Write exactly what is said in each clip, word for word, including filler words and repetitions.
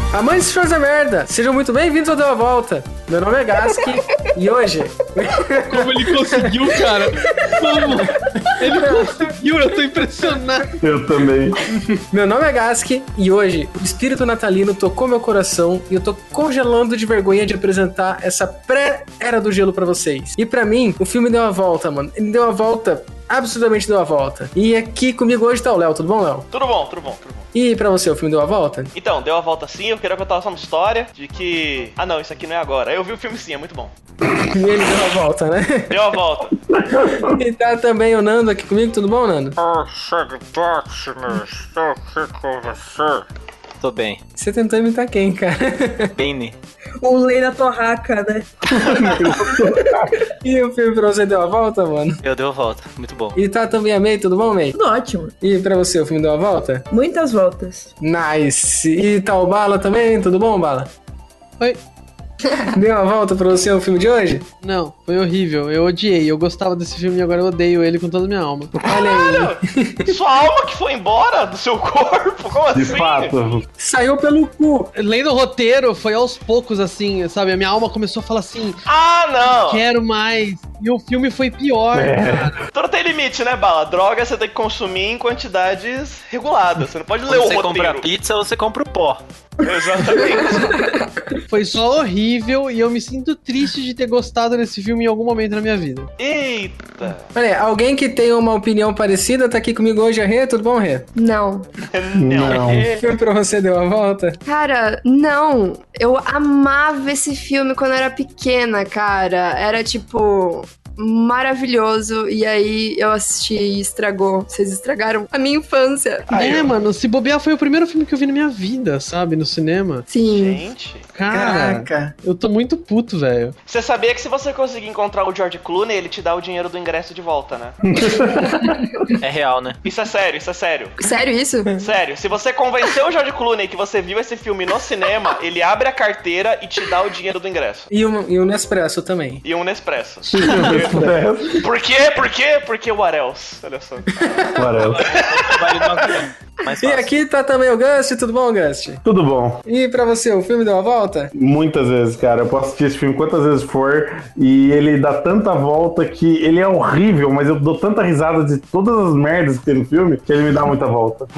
Amantes de fazer merda, sejam muito bem-vindos ao Deu a Volta. Meu nome é Gask e hoje... Como ele conseguiu, cara? Como? Ele conseguiu, eu tô impressionado. Eu também. Meu nome é Gask e hoje o espírito natalino tocou meu coração e eu tô congelando de vergonha de apresentar essa pré-era do gelo pra vocês. E pra mim, o filme deu uma volta, mano. Ele deu uma volta... Absolutamente deu a volta. E aqui comigo hoje tá o Léo, tudo bom, Léo? Tudo bom, tudo bom, tudo bom. E pra você, o filme deu a volta? Então, deu a volta sim, eu queria contar só uma história de que... Ah não, isso aqui não é agora. Eu vi o filme sim, é muito bom. E ele deu a volta, né? Deu a volta. E tá também o Nando aqui comigo, tudo bom, Nando? Oh, chega próximo, estou aqui com você. Tô bem. Você tentou imitar quem, cara? Bene. O Leila Torraca, né? E o filme pra você deu a volta, mano? Eu dei a volta, muito bom. E tá também a May, tudo bom, May? Tudo ótimo. E pra você, o filme deu a volta? Muitas voltas. Nice. E tá o Bala também, tudo bom, Bala? Oi. Deu uma volta pra você o filme de hoje? Não, foi horrível. Eu odiei. Eu gostava desse filme e agora eu odeio ele com toda a minha alma. Olha aí. Sua alma que foi embora do seu corpo? Como De assim? fato. Saiu pelo cu. Lendo o roteiro, foi aos poucos, assim, sabe? A minha alma começou a falar assim, Ah, não! quero mais. E o filme foi pior, É. cara. Tudo tem limite, né, Bala? Droga você tem que consumir em quantidades reguladas. Você não pode ler Quando o você compra roteiro. pizza, você compra o pó. Exatamente. Foi só horrível e eu me sinto triste de ter gostado desse filme em algum momento na minha vida. Eita. Olha aí, alguém que tem uma opinião parecida tá aqui comigo hoje, a Rê, tudo bom, Rê? Não. Não. O filme pra você deu a volta? Cara, não. Eu amava esse filme quando eu era pequena, cara. Era tipo... maravilhoso, e aí eu assisti e estragou. Vocês estragaram a minha infância. é, mano, se bobear foi o primeiro filme que eu vi na minha vida, sabe? No cinema. Sim. Gente. Cara, Caraca. eu tô muito puto, velho. Você sabia que se você conseguir encontrar o George Clooney, ele te dá o dinheiro do ingresso de volta, né? É real, né? Isso é sério, isso é sério. Sério isso? Sério, se você convencer o George Clooney que você viu esse filme no cinema, ele abre a carteira e te dá o dinheiro do ingresso. E um, e um Nespresso também. E um Nespresso. Por quê? Por quê? Porque what else? Olha só. Whatever. Vale uma mais E fácil. aqui tá também o Gust, tudo bom, Gust? Tudo bom. E pra você, o filme deu a volta? Muitas vezes, cara. Eu posso assistir esse filme quantas vezes for e ele dá tanta volta que ele é horrível, mas eu dou tanta risada de todas as merdas que tem no filme que ele me dá muita volta.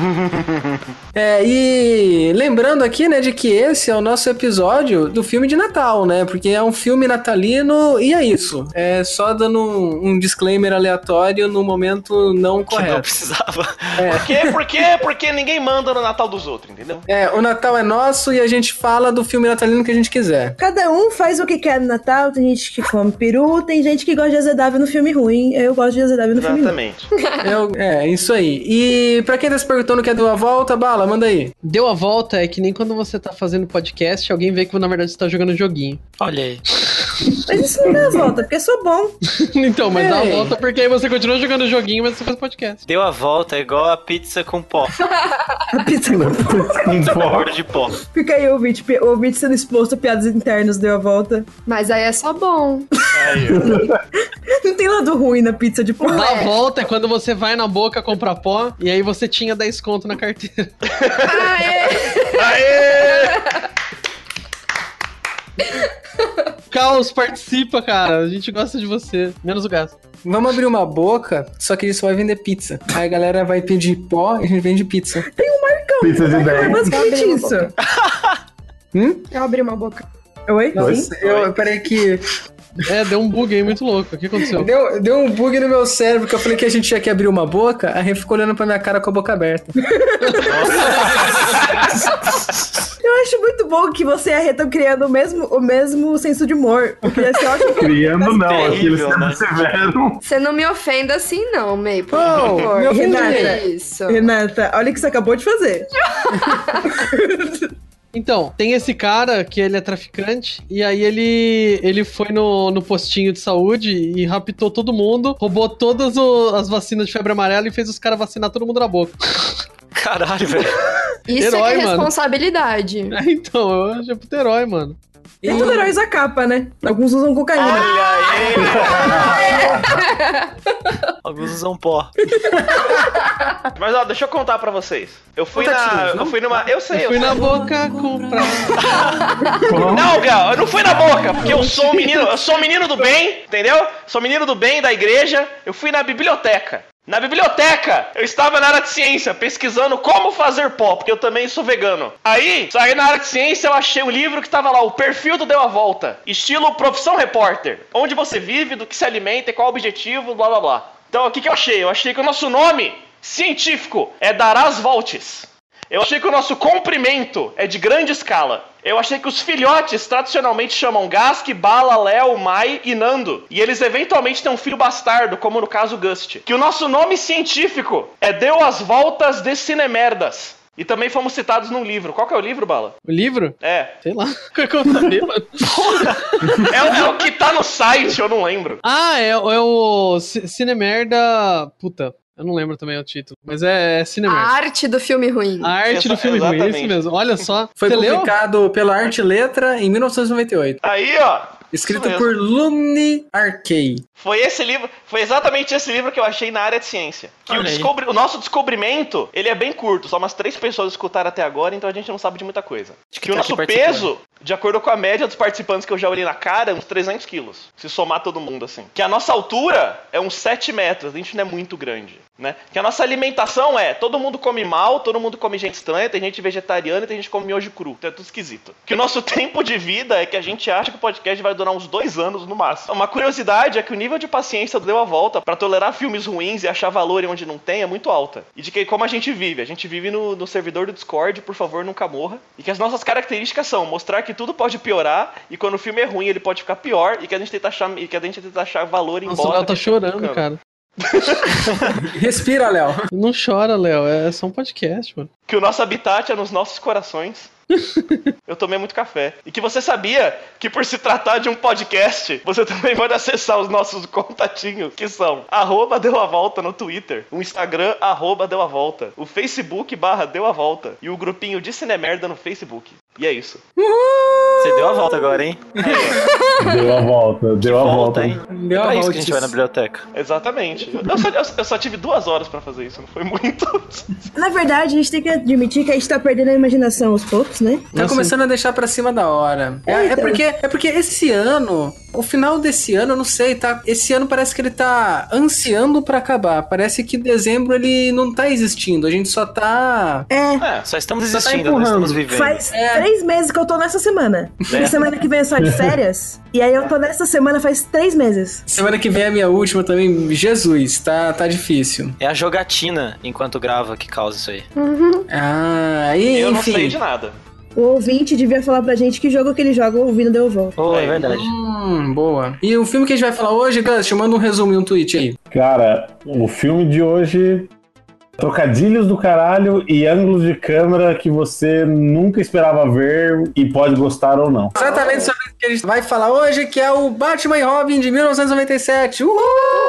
É, e lembrando aqui, né, de que esse é o nosso episódio do filme de Natal, né? Porque é um filme natalino e é isso. É só dando um, um disclaimer aleatório no momento não Que não correto. precisava. Por quê? Por quê? Porque ninguém manda no Natal dos outros, entendeu? É, o Natal é nosso e a gente fala do filme natalino que a gente quiser. Cada um faz o que quer no Natal. Tem gente que come peru, tem gente que gosta de azedável no filme ruim. Eu gosto de azedável no filme ruim. Exatamente. Eu- é, isso aí. E pra quem tá se perguntando o que é deu a volta, Bala, manda aí. Deu a volta é que nem quando você tá fazendo podcast, alguém vê que na verdade você tá jogando joguinho. Olha aí. Mas isso não dá a volta, porque eu sou bom. Então, mas dá a Ei. volta porque aí você continua jogando joguinho, mas você faz podcast. Deu a volta, é igual a pizza com pó. A pizza. Com Pizza com pó. borda de pó. Fica aí, ouvinte. pi- Ouvinte sendo exposto a piadas internas, deu a volta. Mas aí é só bom. Aí, ó. Não tem lado ruim na pizza de pó. Dá a volta é quando você vai na boca comprar pó e aí você tinha dez conto na carteira. Ah, é. Aê! Caos, participa, cara. A gente gosta de você. Menos o gasto. Vamos abrir uma boca, só que isso vai vender pizza. Aí a galera vai pedir pó e a gente vende pizza. Pizza de É dez. basicamente Abriu isso. Hum? Eu abri uma boca. Oi? Nossa, eu, peraí que... É, deu um bug aí muito louco. O que aconteceu? Deu, deu um bug no meu cérebro, que eu falei que a gente tinha que abrir uma boca, a Rê ficou olhando pra minha cara com a boca aberta. Eu acho muito bom que você e a Rê estão criando o mesmo, o mesmo senso de humor. Porque ia ser ótimo. Criando não, aquele Terrível, sendo né? severo. Você não me ofenda assim, não, May, por Oh, favor. me ofendi. Não é isso. Renata, olha o que você acabou de fazer. Então, tem esse cara que ele é traficante, e aí ele, ele foi no, no postinho de saúde e raptou todo mundo, roubou todas o- as vacinas de febre amarela e fez os caras vacinar todo mundo na boca. Caralho, velho. Isso Herói, é que é mano. responsabilidade. É, então, eu acho puto herói, mano. Tem todo herói usa capa, né? Alguns usam cocaína. Olha aí! Alguns usam pó. Mas ó, deixa eu contar pra vocês. Eu fui Conta na. tiros, Eu não? fui numa. Eu sei, Eu eu fui sei. na boca comprar. Não, Gal, eu não fui na boca, porque eu sou um menino, eu sou um menino do bem, entendeu? Sou um menino do bem da igreja. Eu fui na biblioteca. Na biblioteca, eu estava na área de ciência, pesquisando como fazer pó, porque eu também sou vegano. Aí, saí na área de ciência, eu achei um livro que tava lá, O Perfil do Deu a Volta. Estilo Profissão Repórter. Onde você vive, do que se alimenta e qual o objetivo, blá blá blá. Então, o que que eu achei? Eu achei que o nosso nome científico é Darás Voltes. Eu achei que o nosso comprimento é de grande escala. Eu achei que os filhotes tradicionalmente chamam Gask, Bala, Léo, Mai e Nando. E eles eventualmente têm um filho bastardo, como no caso Gust. Que o nosso nome científico é Deu as Voltas de Cinemerdas. E também fomos citados num livro. Qual que é o livro, Bala? O livro? É. Sei lá. Qual que eu sabia, mano? É, o- é o que tá no site, eu não lembro. Ah, é, é o C- Cinemerda... Puta, eu não lembro também o título. Mas é, é A Cinemerda. arte do filme ruim. A arte Exa- do filme ruim, é isso exatamente. mesmo. Olha só. Foi Você leu? publicado pela Arte e Letra em mil novecentos e noventa e oito. Aí, ó. Escrito Isso por mesmo. Lune Arcay. Foi esse livro, foi exatamente esse livro que eu achei na área de ciência. Que o, Olha aí. descobri- o nosso descobrimento, ele é bem curto, só umas três pessoas escutaram até agora, então a gente não sabe de muita coisa. Acho que Que o tá aqui nosso participando. peso, de acordo com a média dos participantes que eu já olhei na cara, é uns trezentos quilos. Se somar todo mundo assim. Que a nossa altura é uns sete metros, a gente não é muito grande, né? Que a nossa alimentação é, todo mundo come mal, todo mundo come gente estranha, tem gente vegetariana e tem gente que come miojo cru. Então é tudo esquisito. Que o nosso tempo de vida é que a gente acha que o podcast vai durar uns dois anos no máximo. Uma curiosidade é que o nível de paciência do Deu a Volta pra tolerar filmes ruins e achar valor em onde não tem é muito alta. E de que como a gente vive, a gente vive no, no servidor do Discord, por favor, nunca morra. E que as nossas características são mostrar que tudo pode piorar e quando o filme é ruim ele pode ficar pior e que a gente tenta achar, e que a gente tenta achar valor em Nossa, o Léo tá chorando, cara. Respira, Léo. Não chora, Léo. É só um podcast, mano. Que o nosso habitat é nos nossos corações. Eu tomei muito café. E que você sabia que por se tratar de um podcast, você também pode acessar os nossos contatinhos, que são arroba Deu a Volta no Twitter, o Instagram, arroba Deu a Volta, o Facebook barra Deu a Volta e o grupinho de Cinemerda no Facebook. E é isso. Você deu a volta agora, hein? Deu a volta, deu a volta. hein? Deu Pra a isso volta. que a gente vai na biblioteca. Exatamente. Eu só, eu- eu só tive duas horas pra fazer isso, não foi muito. Na verdade, a gente tem que admitir que a gente tá perdendo a imaginação aos poucos, né? Tá começando a deixar pra cima da hora. É, é Então. porque, é porque esse ano, o final desse ano, eu não sei, tá? Esse ano parece que ele tá ansiando pra acabar. Parece que dezembro ele não tá existindo. A gente só tá. É, É. Só estamos Você tá existindo, empurrando. não estamos vivendo. faz É. três meses que eu tô nessa semana. É. E semana que vem é só de férias. E aí eu tô nessa semana faz três meses. Semana que vem é a minha última também. Jesus, tá, tá difícil. É a jogatina enquanto grava que causa isso aí. Ah, e Eu não enfim. sei de nada. O ouvinte devia falar pra gente que jogo que ele joga ouvindo Deu a Volta. Oh, é É. verdade. Hum, boa. E o filme que a gente vai falar hoje, Gus, manda um resumo e um tweet aí. Cara, o filme de hoje. Trocadilhos do caralho e ângulos de câmera que você nunca esperava ver e pode gostar ou não. Exatamente sobre isso que a gente vai falar hoje, que é o Batman e Robin de mil novecentos e noventa e sete. Uhul!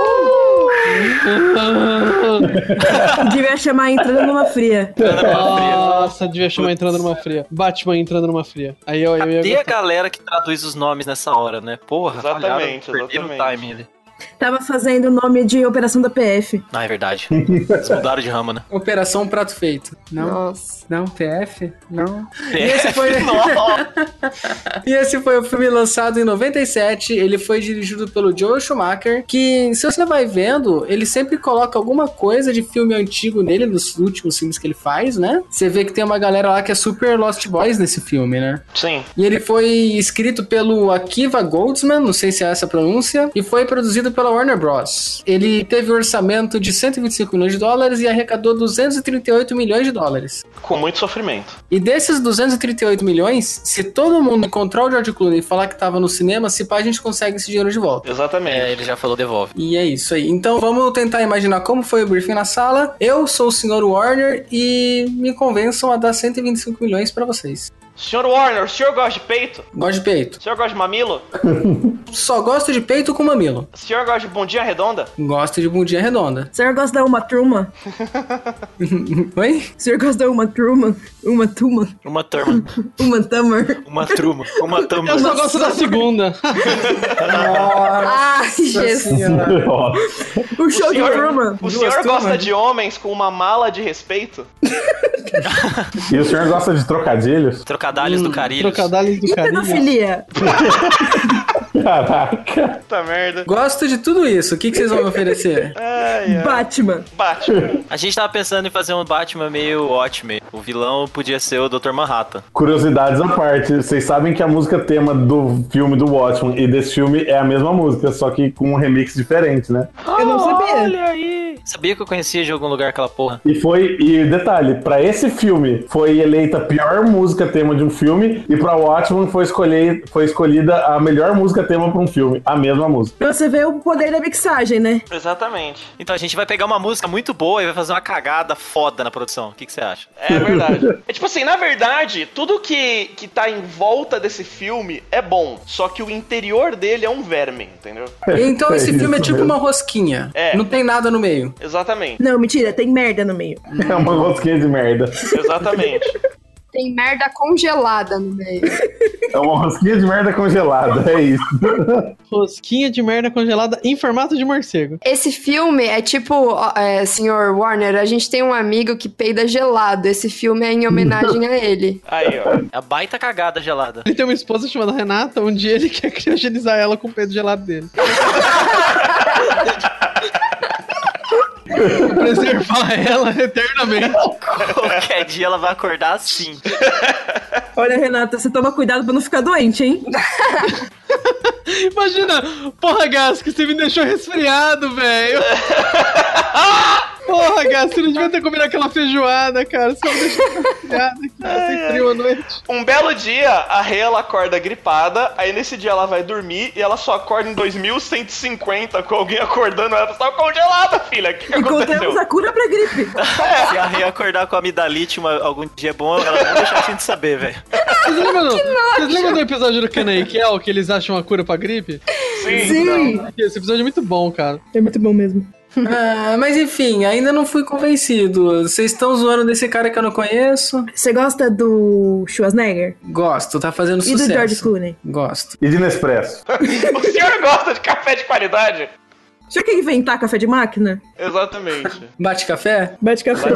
Devia chamar entrando numa fria. Nossa, devia chamar entrando numa fria. Batman entrando numa fria. Aí eu, eu ia Cadê a gostar. galera que traduz os nomes nessa hora, né? Porra, Exatamente, falharam, perderam o exatamente. timing ali. Tava fazendo o nome de Operação da P F. Ah, é verdade. Eles mudaram de ramo, né? Operação Prato Feito. Não? Nossa. Não, P F? Não. E esse foi... Nossa. E esse foi o filme lançado em noventa e sete. Ele foi dirigido pelo Joel Schumacher, que, se você vai vendo, ele sempre coloca alguma coisa de filme antigo nele, nos últimos filmes que ele faz, né? Você vê que tem uma galera lá que é super Lost Boys nesse filme, né? Sim. E ele foi escrito pelo Akiva Goldsman, não sei se é essa a pronúncia, e foi produzido pela Warner Bros. Ele teve um orçamento de cento e vinte e cinco milhões de dólares e arrecadou duzentos e trinta e oito milhões de dólares. Com muito sofrimento. E desses duzentos e trinta e oito milhões, se todo mundo encontrar o George Clooney e falar que tava no cinema, se pá, a gente consegue esse dinheiro de volta. Exatamente. É, ele já falou devolve. E é isso aí. Então vamos tentar imaginar como foi o briefing na sala. Eu sou o senhor Warner e me convençam a dar cento e vinte e cinco milhões pra vocês. Senhor Warner, o senhor gosta de peito? Gosto de peito. O senhor gosta de mamilo? Só gosto de peito com mamilo. O senhor gosta de bundinha redonda? Gosto de bundinha redonda. O senhor gosta da Uma Truman? Oi? O senhor gosta da Uma Truman? Uma Truman? Uma turma. Uma Tamer? Uma truma. Uma turma. Eu só gosto da segunda. Ai, Jesus. Senhora. O show de Truman? O senhor Duas gosta turmas. de homens com uma mala de respeito? E o senhor gosta de trocadilhos? Trocadalhos do Carilhos. Trocadalhos do E carinho. pedofilia? Caraca. Puta merda. Gosto de tudo isso. O que, que vocês vão me oferecer? Ai, ai. Batman? Batman. A gente tava pensando em fazer um Batman meio Watchmen. O vilão podia ser o doutor Manhattan. Curiosidades à parte, vocês sabem que a música tema do filme do Watchmen e desse filme é a mesma música, só que com um remix diferente, né? Eu não sabia. Olha aí. Sabia que eu conhecia de algum lugar aquela porra. E foi, e detalhe, pra esse filme foi eleita a pior música tema de um filme e pra Watchmen foi, escolher, foi escolhida a melhor música tema pra um filme, a mesma música. Pra você ver o poder da mixagem, né? Exatamente. Então a gente vai pegar uma música muito boa e vai fazer uma cagada foda na produção. O que que você acha? É verdade. É tipo assim, na verdade, tudo que, que tá em volta desse filme é bom. Só que o interior dele é um verme, entendeu? Então esse É filme é isso tipo mesmo. uma rosquinha. É. Não tem nada no meio. Exatamente. Não, mentira, tem merda no meio. É uma rosquinha de merda. Exatamente. Tem merda congelada no meio. É uma rosquinha de merda congelada, é isso. Rosquinha de merda congelada em formato de morcego. Esse filme é tipo, ó, é, senhor Warner, a gente tem um amigo que peida gelado. Esse filme é em homenagem a ele. Aí, ó. É a baita cagada gelada. Ele tem uma esposa chamada Renata, um dia ele quer criogenizar ela com o peito gelado dele. Preservar ela eternamente. Qualquer dia ela vai acordar assim. Olha, Renata, você toma cuidado pra não ficar doente, hein? Imagina, porra, Gas, que você me deixou resfriado, velho. Porra, Gas, você não devia ter comido aquela feijoada, cara. Você me deixou resfriado, cara, sem frio à noite. Um belo dia, a Rê, ela acorda gripada, aí nesse dia ela vai dormir e ela só acorda em dois mil cento e cinquenta com alguém acordando ela. Você tava congelada, filha. O que, que Encontramos aconteceu? a cura pra gripe. Se a Rê acordar com a amidalite uma, algum dia bom, ela não vai deixar a gente saber, velho. Vocês lembram, do, vocês lembram do episódio do Kenan e Kel, que eles acham a cura pra gripe? Sim. Sim. Esse episódio é muito bom, cara. É muito bom mesmo. Ah, mas enfim, ainda não fui convencido. Vocês estão zoando desse cara que eu não conheço? Você gosta do Schwarzenegger? Gosto, tá fazendo E sucesso. do George Clooney? Gosto. E de Nespresso. O senhor gosta de café de qualidade? Já quer inventar café de máquina? Exatamente. Bate café? Bate café.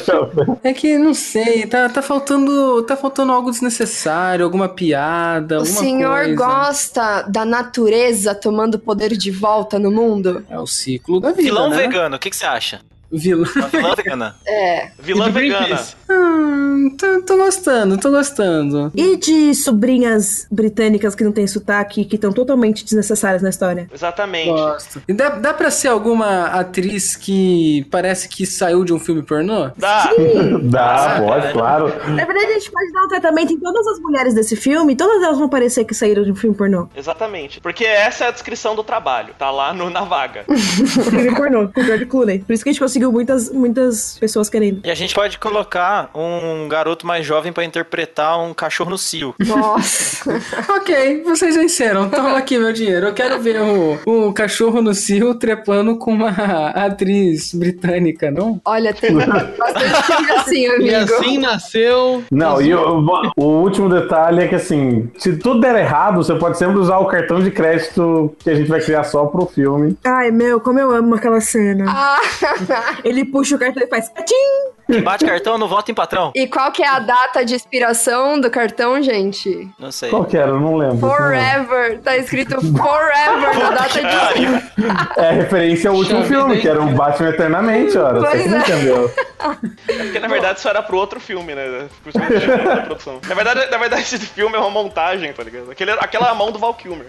É que não sei, tá, tá faltando. Tá faltando algo desnecessário, alguma piada, O alguma senhor coisa. gosta da natureza tomando poder de volta no mundo? É o ciclo da vida. Vilão né? vegano, o que que você acha? Vilão. Uma vilã vegana. É. Vilã E do vegana. Greenpeace. Hum, tô, tô gostando, tô gostando. E de sobrinhas britânicas que não têm sotaque, que estão totalmente desnecessárias na história? Exatamente. Gosto. E dá, dá pra ser alguma atriz que parece que saiu de um filme pornô? Dá. Dá, pode, claro. Na verdade, a gente pode dar um tratamento em todas as mulheres desse filme, todas elas vão parecer que saíram de um filme pornô. Exatamente. Porque essa é a descrição do trabalho. Tá lá no, na vaga. Filme pornô, com o George Clooney. Por isso que a gente conseguiu muitas, muitas pessoas querendo. E a gente pode colocar um garoto mais jovem pra interpretar um cachorro no cio. Nossa. Ok, vocês venceram. Toma aqui meu dinheiro. Eu quero ver o, o cachorro no cio trepando com uma atriz britânica, não? Olha, tem bastante filme assim, amigo. E assim nasceu. Não, e o, o último detalhe é que assim, se tudo der errado, você pode sempre usar o cartão de crédito que a gente vai criar só pro filme. Ai, meu, como eu amo aquela cena. Ah, Ele puxa o cartão e faz patim! Quem bate cartão não vota em patrão. e qual que é a data de expiração do cartão, gente? Não sei. Qual que era? Eu não lembro. Forever. Tá escrito Forever na data de... É referência ao último Puxa filme, vida, que era um Batman Eternamente, ora. Você Pois que não é. entendeu. Porque na verdade isso era pro outro filme, né? Por isso que eu tinha da produção. Na verdade, na verdade, esse filme é uma montagem, tá ligado? Aquele, aquela é a mão do Val Kilmer.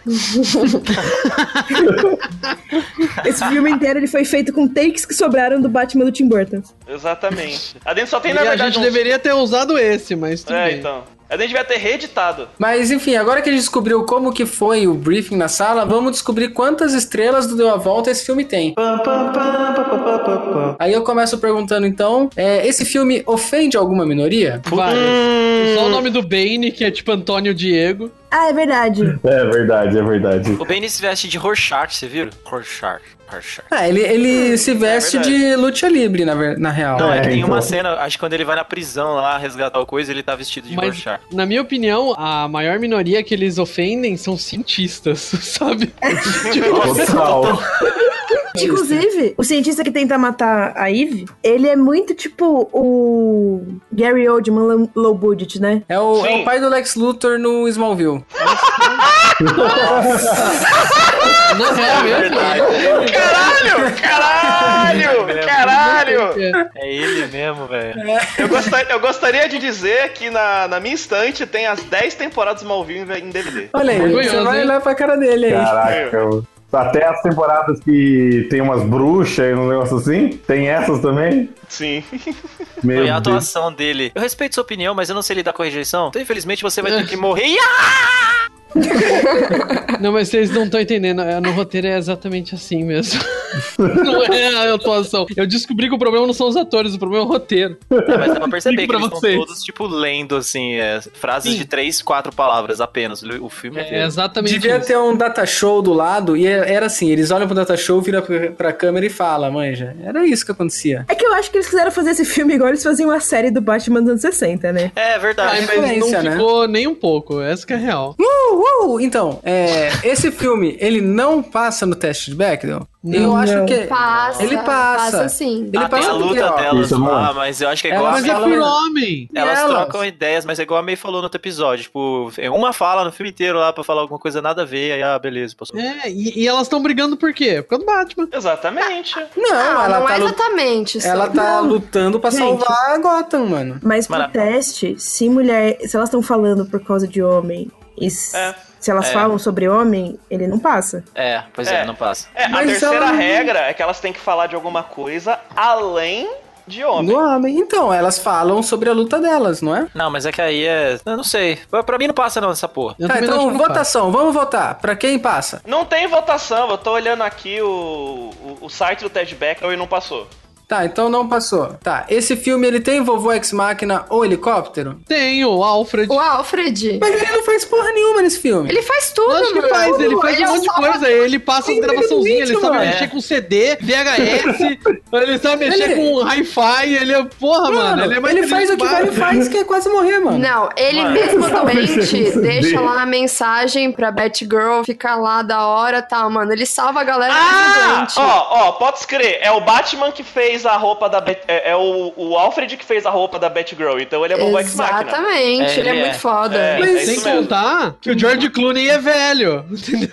Esse filme inteiro ele foi feito com takes que sobraram do Batman do Tim Burton. Exatamente. A gente só tem, E na a verdade, gente uns... deveria ter usado esse, mas tudo É, bem. então. A gente devia ter reeditado. Mas enfim, agora que a gente descobriu como que foi o briefing na sala, vamos descobrir quantas estrelas do Deu a Volta esse filme tem. Opa. Aí eu começo perguntando, então, é, esse filme ofende alguma minoria? Várias. Só o nome do Bane, que é tipo Antônio Diego. Ah, é verdade. É verdade, é verdade. O Bane se veste de Rorschach, você viram? Rorschach. Rorschach. Ah, ele, ele se veste é de luta livre, na, ver- na real. Não, é, É, que tem então. uma cena, acho que quando ele vai na prisão lá resgatar o coisa, ele tá vestido de Mas, Rorschach. na minha opinião, a maior minoria que eles ofendem são cientistas, sabe? Total. Inclusive, o cientista que tenta matar a Eve, ele é muito tipo o Gary Oldman low, low budget, né? É o, é Sim. o pai do Lex Luthor no Smallville. Na real mesmo. Caralho! Caralho! Caralho! É ele mesmo, velho. Eu gostaria, eu gostaria de dizer que na, na minha estante tem as dez temporadas Smallville em D V D. Olha aí, Orgulhoso, você vai hein? olhar pra cara dele aí. Caraca, mano. Até as temporadas que tem umas bruxas e um negócio assim, tem essas também? Sim. Meu E a Deus. atuação dele. Eu respeito sua opinião, mas eu não sei lidar com a rejeição. Então, infelizmente, você vai ter que morrer. E ah! Não, mas vocês não estão entendendo. é, No roteiro é exatamente assim mesmo. Não é a atuação. Eu descobri que o problema não são os atores, o problema é o roteiro. É, mas dá pra perceber que Explico pra eles estão vocês. todos, tipo, lendo, assim, é, frases Sim. de três, quatro palavras apenas. O filme É inteiro. exatamente Devia isso. ter um data show do lado e era assim, eles olham pro data show, viram pra, pra câmera e falam, manja. Era isso que acontecia. É que eu acho que eles quiseram fazer esse filme igual eles faziam a série do Batman dos anos sessenta, né? É Ah, verdade. mas não referência, né? ficou nem um pouco. Essa que é a real. Uh, uh, então, é, esse filme, ele não passa no teste de Bechdel? Eu Não. acho que... Passa. Ele passa. Passa sim. Ele Ah, tem passa a porque, luta ó, delas Isso é lá, bom. mas eu acho que é Elas igual a Mas é falam- por homem. Elas elas? trocam ideias, mas é igual a May falou no outro episódio. Tipo, é uma fala no filme inteiro lá pra falar alguma coisa nada a ver, aí, ah, beleza, passou. É, e, e elas estão brigando por quê? Por causa do Batman. Exatamente. Não, Não, ela não tá, é lu- exatamente. só- ela tá lutando pra Gente. salvar a Gotham, mano. Mas pro Maravilha. teste, se mulher. Se elas estão falando por causa de homem e s- É. se elas É. falam sobre homem, ele não passa. É, pois é, É. não passa. É, a Mas terceira ela- regra é que elas têm que falar de alguma coisa além de homem. Do homem. Então, elas falam sobre a luta delas, não é? Não, mas é que aí é. Eu não sei. Pra, pra mim não passa não essa porra. Eu Tá, também não então, acho que não votação. Vamos votar. Pra quem passa? Não tem votação, eu tô olhando aqui o, o, o site do Ted Beckham e não passou. Tá, então não passou. Tá, esse filme, ele tem vovô ex-máquina ou helicóptero? passa. Tem o Alfred. O Alfred. Mas ele não faz porra nenhuma nesse filme. Ele faz tudo, Acho que mano. faz, ele faz Ele um é monte de salva- coisa. Ele passa as Sim, gravaçãozinhas, ele ele sabe mano. mexer com C D, V H S, ele sabe mexer Ele- com hi-fi, ele é. Porra, mano, ele é mais ele faz o que inteligente vale faz, que é quase morrer, mano. Não, ele Mano, mesmo sabe doente esse deixa D. lá a mensagem pra Batgirl ficar lá da hora e tal, mano. Ele salva a galera Ah! doente. Ó, ó, pode crer, é o Batman que fez a roupa da Bet... É, é o, o Alfred que fez a roupa da Batgirl, então ele é vovô ex-máquina. Exatamente, É, ele é, ele é. muito foda. É. Mas é sem isso mesmo. contar que o George Clooney é velho, entendeu?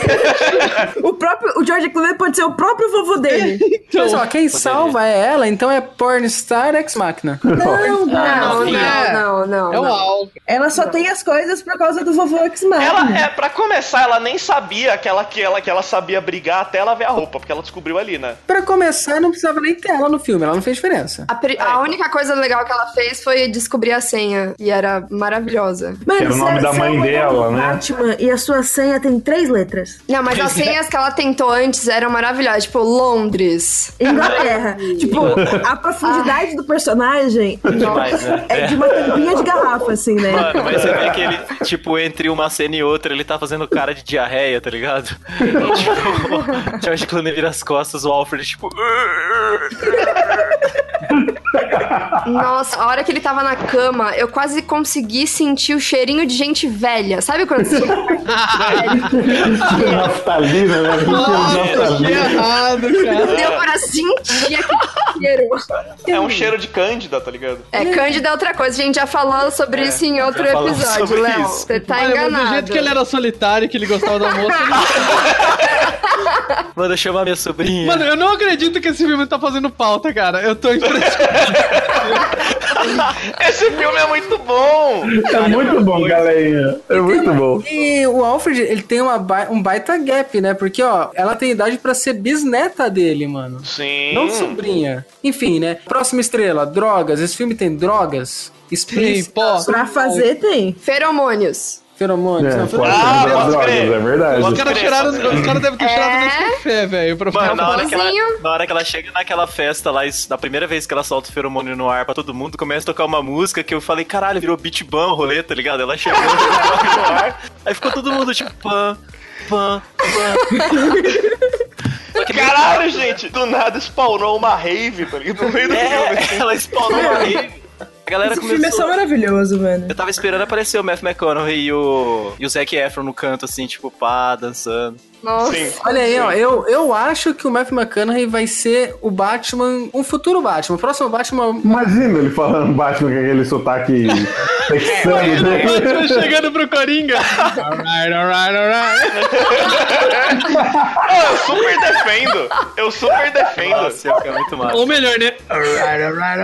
O próprio. O George Clooney pode ser o próprio vovô dele. Então, Mas ó, quem salva é ela, então é Pornstar ex-máquina. Não, Não, não. não, é. não, não. é o não. Alfred. Ela só tem as coisas por causa do vovô Ela, ex-máquina. é, pra começar, ela nem sabia que ela, que, ela, que ela sabia brigar até ela ver a roupa, porque ela descobriu ali, né? Pra começar, não precisava nem ter ela no filme, ela não fez diferença. A, pri- a única coisa legal que ela fez foi descobrir a senha. E era maravilhosa. Mano, Que era o nome se- da se mãe é o dela, né? Batman e a sua senha tem três letras. Não, mas as senhas que ela tentou antes eram maravilhosas. Tipo, Londres. Inglaterra. Tipo, a profundidade do personagem Demais, né? é de uma tampinha de garrafa, assim, né? Mano, mas você vê que ele, tipo, entre uma cena e outra, ele tá fazendo cara de diarreia, tá ligado? E, tipo, o George Clooney vira as costas, o Alfred, tipo... Nossa, a hora que ele tava na cama, eu quase consegui sentir o cheirinho de gente velha. Sabe quando você velho? Naftalina, né? Que Naftalina. errado, cara. Deu pra sentir aquele cheiro. É um cheiro de cândida, tá ligado? É, Cândida é outra coisa. A gente já falou sobre isso em outro já falamos episódio, sobre Léo. isso. Você tá Olha, mas enganado. do jeito que ele era solitário, que ele gostava da moça, ele... Manda chamar minha sobrinha. Mano, eu não acredito que esse filme tá fazendo pauta, cara. Eu tô impressionado. Esse filme é muito bom! É muito bom, galerinha. É muito bom. E o Alfred, ele tem uma ba- um baita gap, né? Porque, ó, ela tem idade pra ser bisneta dele, mano. Sim. Não sobrinha. Enfim, né? Próxima estrela, drogas. Esse filme tem drogas? Tem, Explícitas. pó. Pra fazer, tem. Feromônios. Feromônios. É, não, pode feromônios. Ah, ser pode drogas, crer. é verdade. Os caras tiraram, os caras devem ter tirado É? no café, velho. Pra Mano, ficar na hora, que ela, Bonzinho. na hora que ela chega naquela festa lá, isso- na primeira vez que ela solta o feromônio no ar pra todo mundo, começa a tocar uma música que eu falei, caralho, virou beat ban o rolê, tá ligado? Ela chegou, jogou no ar, aí ficou todo mundo tipo, pã, pã, pã. Caralho, gente, do nada spawnou uma rave, tá ligado? No meio do filme. É, ela spawnou uma rave. A galera Esse filme é só começou... maravilhoso, mano. Eu tava esperando aparecer o Matthew McConaughey e o, e o Zac Efron no canto, assim, tipo, pá, dançando. Nossa. Sim. Olha aí, ó, eu, eu acho que o Matthew McConaughey vai ser o Batman, um futuro Batman. O próximo Batman. Imagina ele falando Batman com aquele sotaque texano. né? Batman chegando pro Coringa. Alright, alright, alright. Ah, eu super defendo. Eu super defendo. Nossa, ia ficar muito massa. Ou melhor, né? Alright, alright,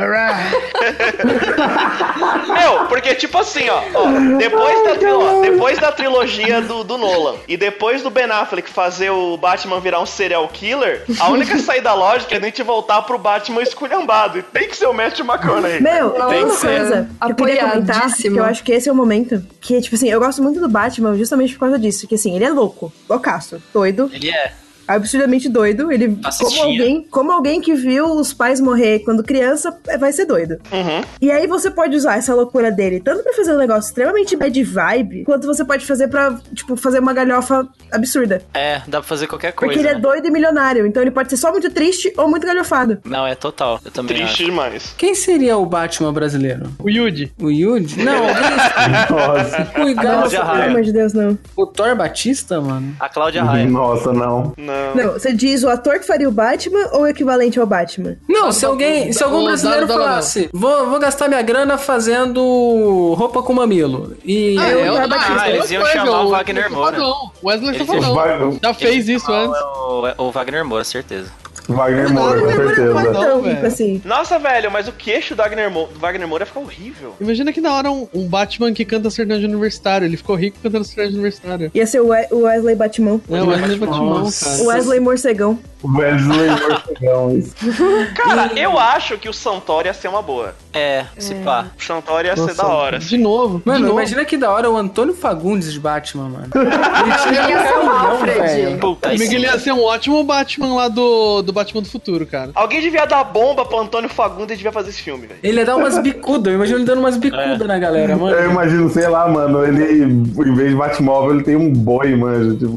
alright. Meu, porque tipo assim, ó, ó, depois, da trilo- depois da trilogia do, do Nolan e depois do Ben Affleck fazer o Batman virar um serial killer, a única saída lógica é a gente voltar pro Batman esculhambado. E tem que ser o Matthew McConaughey. Meu, Não, tem uma você coisa que eu queria comentar, apoiadíssimo. que eu acho que esse é o momento, que, tipo assim, eu gosto muito do Batman justamente por causa disso, que assim, ele é louco, loucaço, doido, Ele é. absurdamente doido, ele, como Assistia. alguém, como alguém que viu os pais morrer quando criança, vai ser doido. Uhum. E aí você pode usar essa loucura dele tanto pra fazer um negócio extremamente bad vibe, quanto você pode fazer pra, tipo, fazer uma galhofa absurda. É, dá pra fazer qualquer coisa. Porque ele é né? doido e milionário, então ele pode ser só muito triste ou muito galhofado. Não, é total. Eu também Triste acho. demais. Quem seria o Batman brasileiro? O Yuji. O Yuji? Não, Nossa, o Igor. Cláudia Pelo Raia. amor de Deus, não. O Thor Batista, mano? A Cláudia Raia. nossa, não. Não. Não, você diz o ator que faria o Batman ou o equivalente ao Batman? Não, se alguém, se algum o brasileiro Dado Dallagnol. falasse, vou, vou gastar minha grana fazendo roupa com mamilo. E Ah, eu, é, Thor ah, Batista. eles iam outra chamar coisa, o Wagner Moura. Safadão. Wesley Eles- Safadão. Vai- Já fez isso Não, antes. é o, é o Wagner Moura, certeza. Wagner Moura, com Não é certeza. tão velho. rico assim. Nossa, velho, mas o queixo do Wagner, Mo- do Wagner Moura fica horrível. Imagina que na hora um, um Batman que canta sertanejo universitário. Ele ficou rico cantando sertanejo universitário. Ia ser o We- o Wesley Batman. É, o Wesley Batman, Nossa. cara. O Wesley Morcegão. Wesley Morcegão, isso. Cara, eu acho que o Santori ia ser uma boa. É, se pá. O Santori ia ser Nossa. da hora. De novo. Mano, de novo. imagina que da hora o Antônio Fagundes de Batman, mano. Ele tinha Ele ia ser o um caminhão, Alfred. velho. Puta, O isso. Miguel ia ser um ótimo Batman lá do, do Batman do Futuro, cara. Alguém devia dar bomba pro Antônio Fagundes e devia fazer esse filme, velho. Ele ia dar umas bicudas, eu imagino ele dando umas bicudas na galera, mano. Eu imagino, sei lá, mano, ele, em vez de Batmóvel, ele tem um boi, mano. Tipo,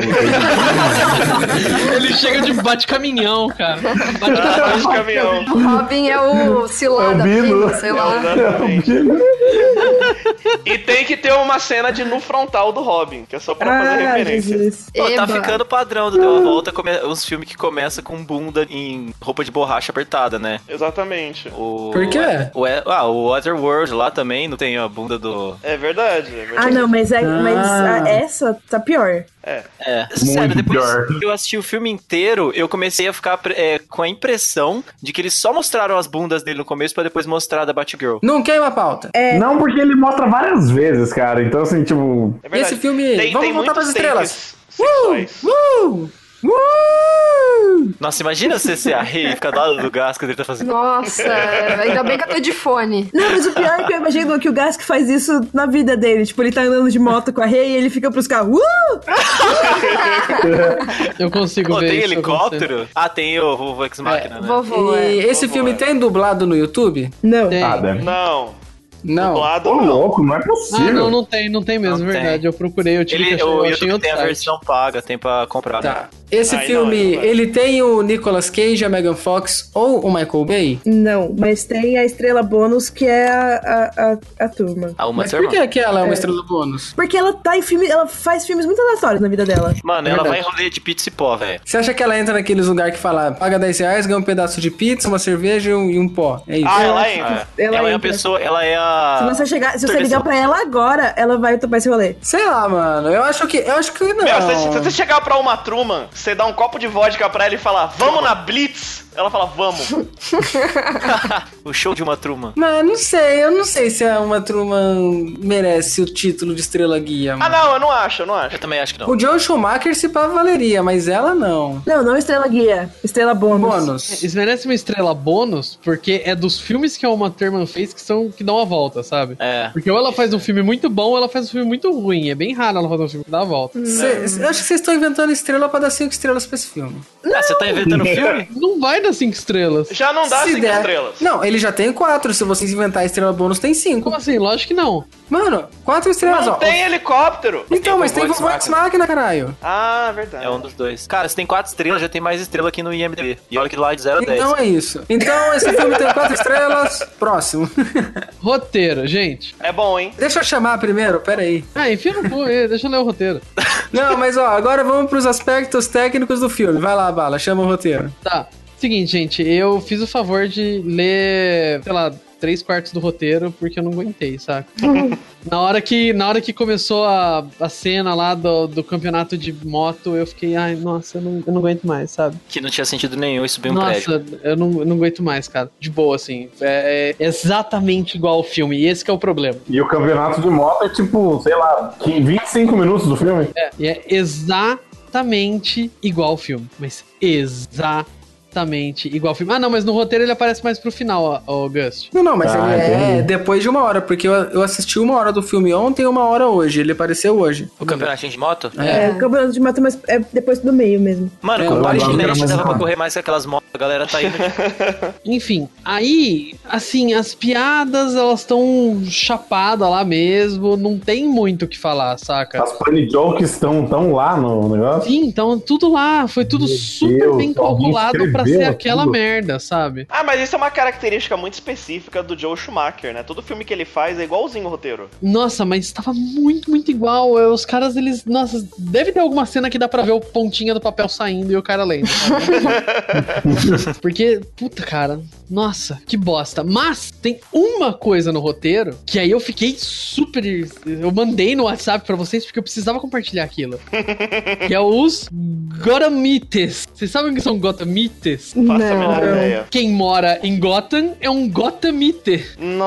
Ele chega de bate-caminhão, cara. Ah, de caminhão. O Robin é o cilada, É o Bino. primo, sei lá. Exatamente. E tem que ter uma cena de no frontal do Robin, que é só pra fazer Ah, referência. Jesus. Pô, tá Eba. ficando padrão do Deu a Volta, come... os filmes que começam com bunda em roupa de borracha apertada, né? Exatamente. O... Por quê? O... Ah, o Otherworld lá também não tem a bunda do... É verdade, é verdade. Ah, não, mas, é, mas Ah. a- essa tá pior. É, sério, depois pior. que eu assisti o filme inteiro, eu comecei a ficar é, com a impressão de que eles só mostraram as bundas dele no começo pra depois mostrar a da Batgirl. Não queima a pauta. Não, porque ele mostra várias vezes, cara. Então, assim, tipo. É verdade. Esse filme- Tem, vamos tem voltar muitos pras estrelas. takes sexuais. Uh! Uh! Nossa, imagina você ser a rei e ficar do lado do gás que ele tá fazendo. Nossa, ainda bem que eu tô de fone. Não, mas o pior é que eu imagino que o Gask faz isso na vida dele. Tipo, ele tá andando de moto com a Rei e ele fica pros carros. Uh! Eu consigo Pô, ver tem isso helicóptero? Ah, tem o Vovô Ex Machina, né? Vovô, E é. esse Vovô, filme é. tem dublado no YouTube? Não. Tem. Ah, deve. Não. Não. Dublado Ô, não. louco, não é Ah, possível. não, não tem, não tem mesmo, Não verdade. tem. Eu procurei, eu tive que Ele, achar, o eu achei em YouTube outro tem a site. versão paga, tem pra comprar. Tá. Esse Ai, filme, não, não. ele tem o Nicolas Cage, a Megan Fox ou o Michael Bay? Não, mas tem a estrela bônus que é a, a, a, a turma. A Uma Mas por que Turma. que ela é uma estrela bônus? Porque ela tá em filme, ela faz filmes muito aleatórios na vida dela. Mano, É ela vai verdade. em rolê de pizza e pó, velho. Você acha que ela entra naqueles lugares que fala paga dez reais, ganha um pedaço de pizza, uma cerveja e um, e um pó? É isso. Ah, ela acho entra. que Ela, é a entra. pessoa, ela é a... Se você, chegar, se você Intervenção. ligar pra ela agora, ela vai topar esse rolê. Sei lá, mano. Eu acho que. Eu acho que não. Meu, se, se você chegar pra uma Truman, você dá um copo de vodka pra ela e falar, vamos na Blitz, Ela fala, vamos. O show de uma Truman. Mas não sei, eu não sei se a Uma Truman merece o título de estrela guia. Ah, mano. não, eu não acho, eu não acho. Eu também acho que não. O Joel Schumacher se pá valeria, mas ela não. Não, não estrela guia. Estrela bônus. Bônus. Eles merecem uma estrela bônus, porque é dos filmes que a Uma Thurman fez que são que dão a volta, sabe? É. Porque ou ela faz um filme muito bom, ou ela faz um filme muito ruim. É bem raro ela fazer um filme que dá a volta. Cê, eu acho que vocês estão inventando estrela pra dar cinco estrelas pra esse filme. Ah, você tá inventando filme? Não vai dar cinco estrelas. Já não dá Se cinco der- estrelas. Não, ele já tem quatro. Se vocês inventar a estrela bônus, tem cinco. Como assim? Lógico que não. Mano, quatro estrelas, Não ó. tem helicóptero. Então, mas tem Vox Vox Vox Máquina, caralho. Ah, verdade. É um dos dois. Cara, se tem quatro estrelas, já tem mais estrela aqui no I M D B. E olha que lá é de zero a dez. Então é isso. Então esse filme tem quatro estrelas. Próximo. Roteiro, gente. É bom, hein? Deixa eu chamar primeiro, pera aí. Ah, enfia no cu aí, deixa eu ler o roteiro. Não, mas ó, agora vamos pros aspectos técnicos do filme. Vai lá, Bala, chama o roteiro. Tá. Seguinte, gente, eu fiz o favor de ler, sei lá, três quartos do roteiro, porque eu não aguentei, saca? na, hora que, na hora que começou a, a cena lá do, do campeonato de moto, eu fiquei, ai, nossa, eu não, eu não aguento mais, sabe? Que não tinha sentido nenhum e subir um prédio. Nossa, eu não, eu não aguento mais, cara. De boa, assim. É, é exatamente igual ao filme, e esse que é o problema. E o campeonato de moto é tipo, sei lá, vinte e cinco minutos do filme. É, e é exatamente igual ao filme, mas exatamente. Exatamente, igual ao filme. Ah, não, mas no roteiro ele aparece mais pro final, ó, o Gust. Não, não, mas Ah, ele é entendi. depois de uma hora, porque eu, eu assisti uma hora do filme ontem e uma hora hoje. Ele apareceu hoje. O campeonatinho de moto? É, o campeonato de moto, mas é depois do meio mesmo. Mano, É, com o eu Paris lembrava que era Ginete mais dava pra rápido. correr mais que aquelas motos. A galera tá indo. Enfim, aí, assim, as piadas, elas estão chapadas lá mesmo, não tem muito o que falar, saca? As funny jokes estão tão lá no negócio. Sim, então tudo lá, foi tudo Meu super Deus, bem alguém calculado pra escreveu ser aquela tudo. merda, sabe? Ah, mas isso é uma característica muito específica do Joel Schumacher, né? Todo filme que ele faz é igualzinho o roteiro. Nossa, mas tava muito, muito igual. É, Os caras, eles. Nossa, deve ter alguma cena que dá pra ver o pontinha do papel saindo e o cara lendo. sabe? Porque, puta, cara, nossa, que bosta. Mas tem uma coisa no roteiro que aí eu fiquei super. Eu mandei no WhatsApp pra vocês porque eu precisava compartilhar aquilo. Que é os Gothamites. Vocês sabem o que são Gothamites? Faço a menor Não. ideia. Quem mora em Gotham é um Gothamite.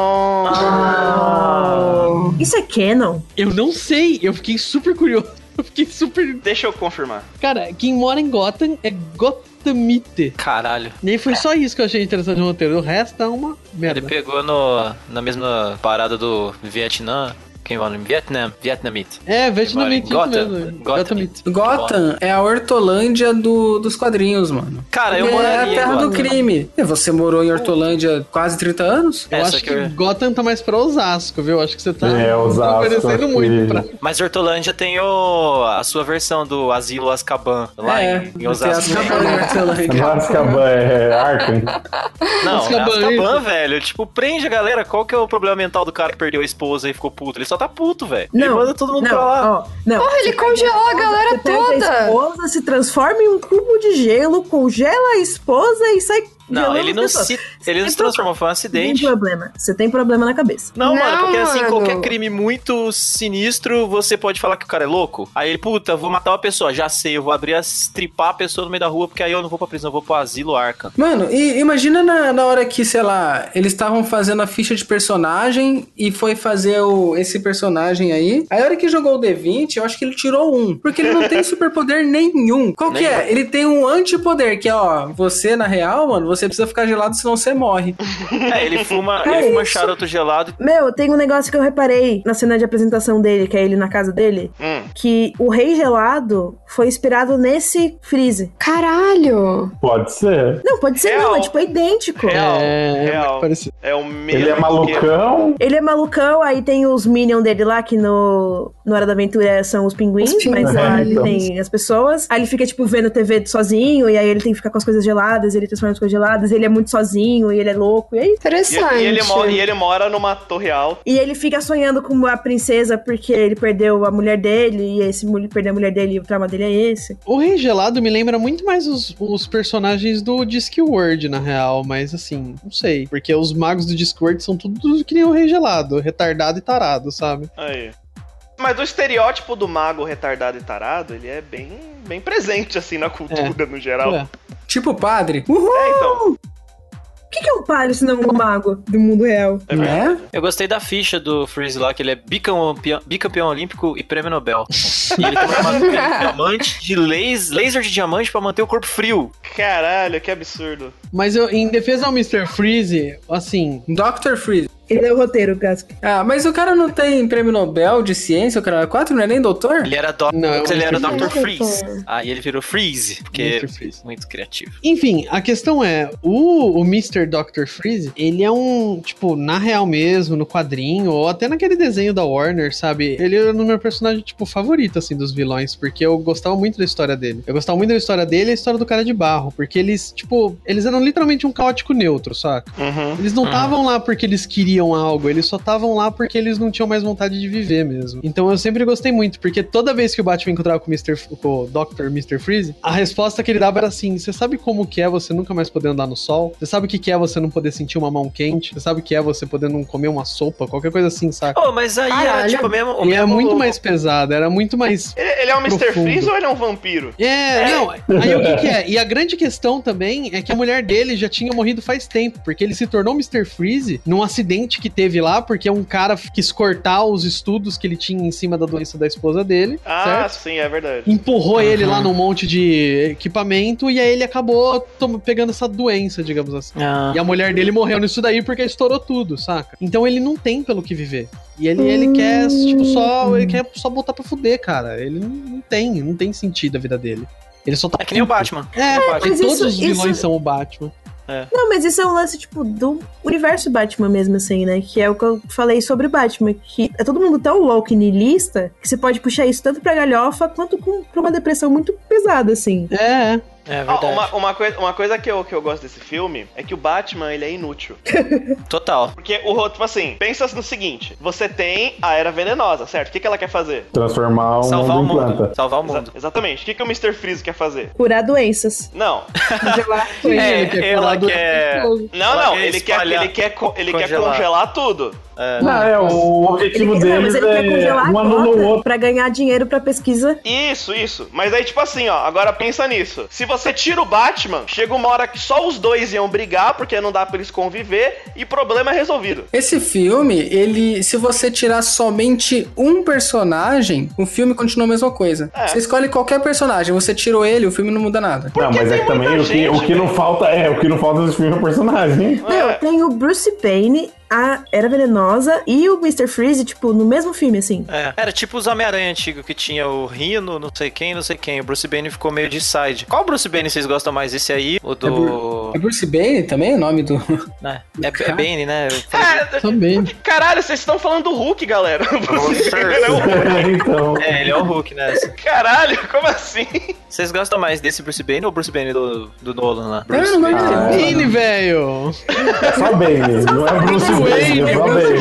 Nossa. Isso é canon? Eu não sei, eu fiquei super curioso. Eu fiquei super. Deixa eu confirmar. Cara, quem mora em Gotham é Gothamite. Caralho. Nem foi só isso que eu achei interessante no roteiro. O resto é uma merda. Ele pegou no, na mesma parada do Vietnã. Quem mora em Vietnã? Vietnamite. É, Vietnamite, isso Gotham. mesmo. Gotham. Gothamite. Gotham é a Hortolândia do, dos quadrinhos, mano. Cara, eu é moraria a em terra do Gotham. crime. E você morou em Hortolândia quase trinta anos? Eu É, só acho que que eu- Gotham tá mais pra Osasco, viu? Acho que você tá É, Osasco, oferecendo muito acho pra... que- Mas Hortolândia tem o, a sua versão do Asilo Azkaban, lá é, em, em tem Osasco. Azkaban em Hortolândia. Azkaban é Arkham. Não, Azkaban, é Azkaban, velho. Tipo, prende a galera. Qual que é o problema mental do cara que perdeu a esposa e ficou puto? Ele só tá puto, velho. Ele Não, manda todo mundo não, pra lá. ó, não. Porra, ele congelou a galera Você pega a toda. esposa, se transforma em um cubo de gelo, congela a esposa e sai Não, gelando ele as não pessoas. se, Você ele não tem se transformou, foi um Você tem acidente. problema. Você tem problema na cabeça. Não, mano, Não, porque assim, mano. qualquer crime muito sinistro, você pode falar que o cara é louco. Aí ele, puta, vou matar uma pessoa, já sei, eu vou abrir a estripar a pessoa no meio da rua, porque aí eu não vou pra prisão, eu vou pro asilo Arkham. Mano, e imagina na, na hora que, sei lá, eles estavam fazendo a ficha de personagem e foi fazer o, esse personagem aí. Aí a hora que jogou o D vinte, eu acho que ele tirou um. Porque ele não tem superpoder nenhum. Qual que é? Ele tem um antipoder, que é, ó, você, na real, mano, você precisa ficar gelado, senão você morre. É, ele fuma, É ele fuma isso. charuto gelado. Meu, tem um negócio que eu reparei na cena de apresentação dele, que é ele na casa dele, Hum. que o Rei Gelado foi inspirado nesse Freeze. Caralho. Pode ser. Não, pode ser Real. não, é tipo, é idêntico. Real, É, real. muito parecido. É o mesmo Ele é esquema. malucão. Ele é malucão, aí tem os Minions dele lá, que no, no Hora da Aventura são os pinguins, Os pinguins. mas lá É, ele então. tem as pessoas. Aí ele fica, tipo, vendo T V sozinho, e aí ele tem que ficar com as coisas geladas, ele transforma as coisas geladas, ele é muito sozinho, e ele é louco, e aí... E, Interessante. e ele mora, e ele mora numa torre alta. E ele fica sonhando com a princesa porque ele perdeu a mulher dele, e esse mulher perdeu a mulher dele, e o trauma dele é esse. O Rei Gelado me lembra muito mais os, os personagens do Discworld, na real, mas assim, não sei. Porque os magos do Discworld são tudo que nem o Rei Gelado, retardado e tarado, sabe? Aí. Mas o estereótipo do mago retardado e tarado, ele é bem, bem presente, assim, na cultura, É. no geral. É. Tipo padre. Uhul! É, então. O que, que é um padre se não um mago do mundo real? É Né? verdade. Eu gostei da ficha do Freeze lá, que ele é bicampeão, bicampeão olímpico e prêmio Nobel. E ele tem uma armadura de diamante, de laser, laser de diamante pra manter o corpo frio. Caralho, que absurdo. Mas eu, em defesa ao mister Freeze, assim, doutor Freeze. Ele é o roteiro, Gask. Ah, mas o cara não tem prêmio Nobel de ciência, o cara quatro não é nem doutor? Ele era do... Não, ele era mister doutor Freeze. Freeze. Aí ele virou Freeze, porque mister é Freeze. muito criativo. Enfim, a questão é, o, o mister doutor Freeze, ele é um, tipo, na real mesmo, no quadrinho, ou até naquele desenho da Warner, sabe? Ele é o meu personagem, tipo, favorito, assim, dos vilões, porque eu gostava muito da história dele. Eu gostava muito da história dele e a história do Cara de Barro, porque eles, tipo, eles eram literalmente um caótico neutro, saca? Uhum. Eles não estavam lá porque eles queriam algo, eles só estavam lá porque eles não tinham mais vontade de viver mesmo. Então eu sempre gostei muito, porque toda vez que o Batman encontrava com o, mister F- com o doutor mister Freeze, a resposta que ele dava era assim: você sabe como que é você nunca mais poder andar no sol? Você sabe o que que é você não poder sentir uma mão quente? Você sabe o que é você poder não comer uma sopa? Qualquer coisa assim, saca? Oh, mas aí era Caralho. tipo mesmo. o Ele é mesmo- muito mais pesado, era muito mais... Ele, ele é um mister Profundo. Freeze ou ele é um vampiro? É, não, aí o que que é? E a grande questão também é que a mulher dele já tinha morrido faz tempo, porque ele se tornou mister Freeze num acidente que teve lá, porque um cara quis cortar os estudos que ele tinha em cima da doença da esposa dele, Ah, certo? sim, é verdade. Empurrou ele lá num monte de equipamento e aí ele acabou tom- pegando essa doença, digamos assim. Ah. E a mulher dele morreu nisso daí porque estourou tudo, saca? Então ele não tem pelo que viver. E ele, ele quer, tipo, só. Ele quer só botar pra fuder, cara. Ele não, não tem, não tem sentido a vida dele. Ele só tá. É que nem o puto. Batman. É, Batman. mas todos isso- os vilões isso- são o Batman. Não, mas isso é um lance, tipo, do universo Batman mesmo, assim, né? Que é o que eu falei sobre o Batman. Que é todo mundo tão louco e niilista que você pode puxar isso tanto pra galhofa quanto com, pra uma depressão muito pesada, assim. É, É Ó, verdade. uma, uma, coi- uma coisa que eu, que eu gosto desse filme é que o Batman, ele é inútil. Total. Porque o ro- tipo assim, pensa no seguinte: você tem a Era Venenosa, certo? O que, que ela quer fazer? Transformar o Salvar o mundo em mundo. planta. Salvar o Exa- mundo. exatamente. O que, que o mister Freeze quer fazer? Curar doenças. Não. Congelar Sim, coisas. É, ele quer ela curar do- quer- fogo. Não, Ela não. quer Ele quer, espalhar- ele, quer, co- ele quer congelar. congelar tudo. Não, é, o objetivo Ele, não, deles mas ele quer é congelar um a anula o cota outro. pra ganhar dinheiro pra pesquisa. Isso, isso. Mas aí, tipo assim, ó, agora pensa nisso. Se você tira o Batman, chega uma hora que só os dois iam brigar, porque não dá pra eles conviver, e problema é resolvido. Esse filme, ele, se você tirar somente um personagem, o filme continua a mesma coisa. É. Você escolhe qualquer personagem, você tirou ele, o filme não muda nada. Não, mas é tem que também muita o que, gente, o que não velho. falta é, o que não falta nesse filme é o personagem. Meu, É. tem o Bruce Payne, a Era Venenosa e o mister Freeze, tipo, no mesmo filme, assim. É, era tipo os Homem-Aranha antigos, que tinha o Rino, não sei quem, não sei quem. O Bruce Banner ficou meio de side. Qual Bruce Banner vocês gostam mais? Esse aí? O do... É Bruce Banner também, o nome do... É, é, é Bane, né? Eu falei- É, Também. caralho, vocês estão falando do Hulk, galera. Você Você- é o Hulk. Então, É, ele é o Hulk, né? Caralho, como assim? Vocês gostam mais desse Bruce Banner ou Bruce Banner do, do Nolan lá? Eu não gosto Ah, dele. Ele, velho! é só Bane, não é Bruce Wayne, é só Bane.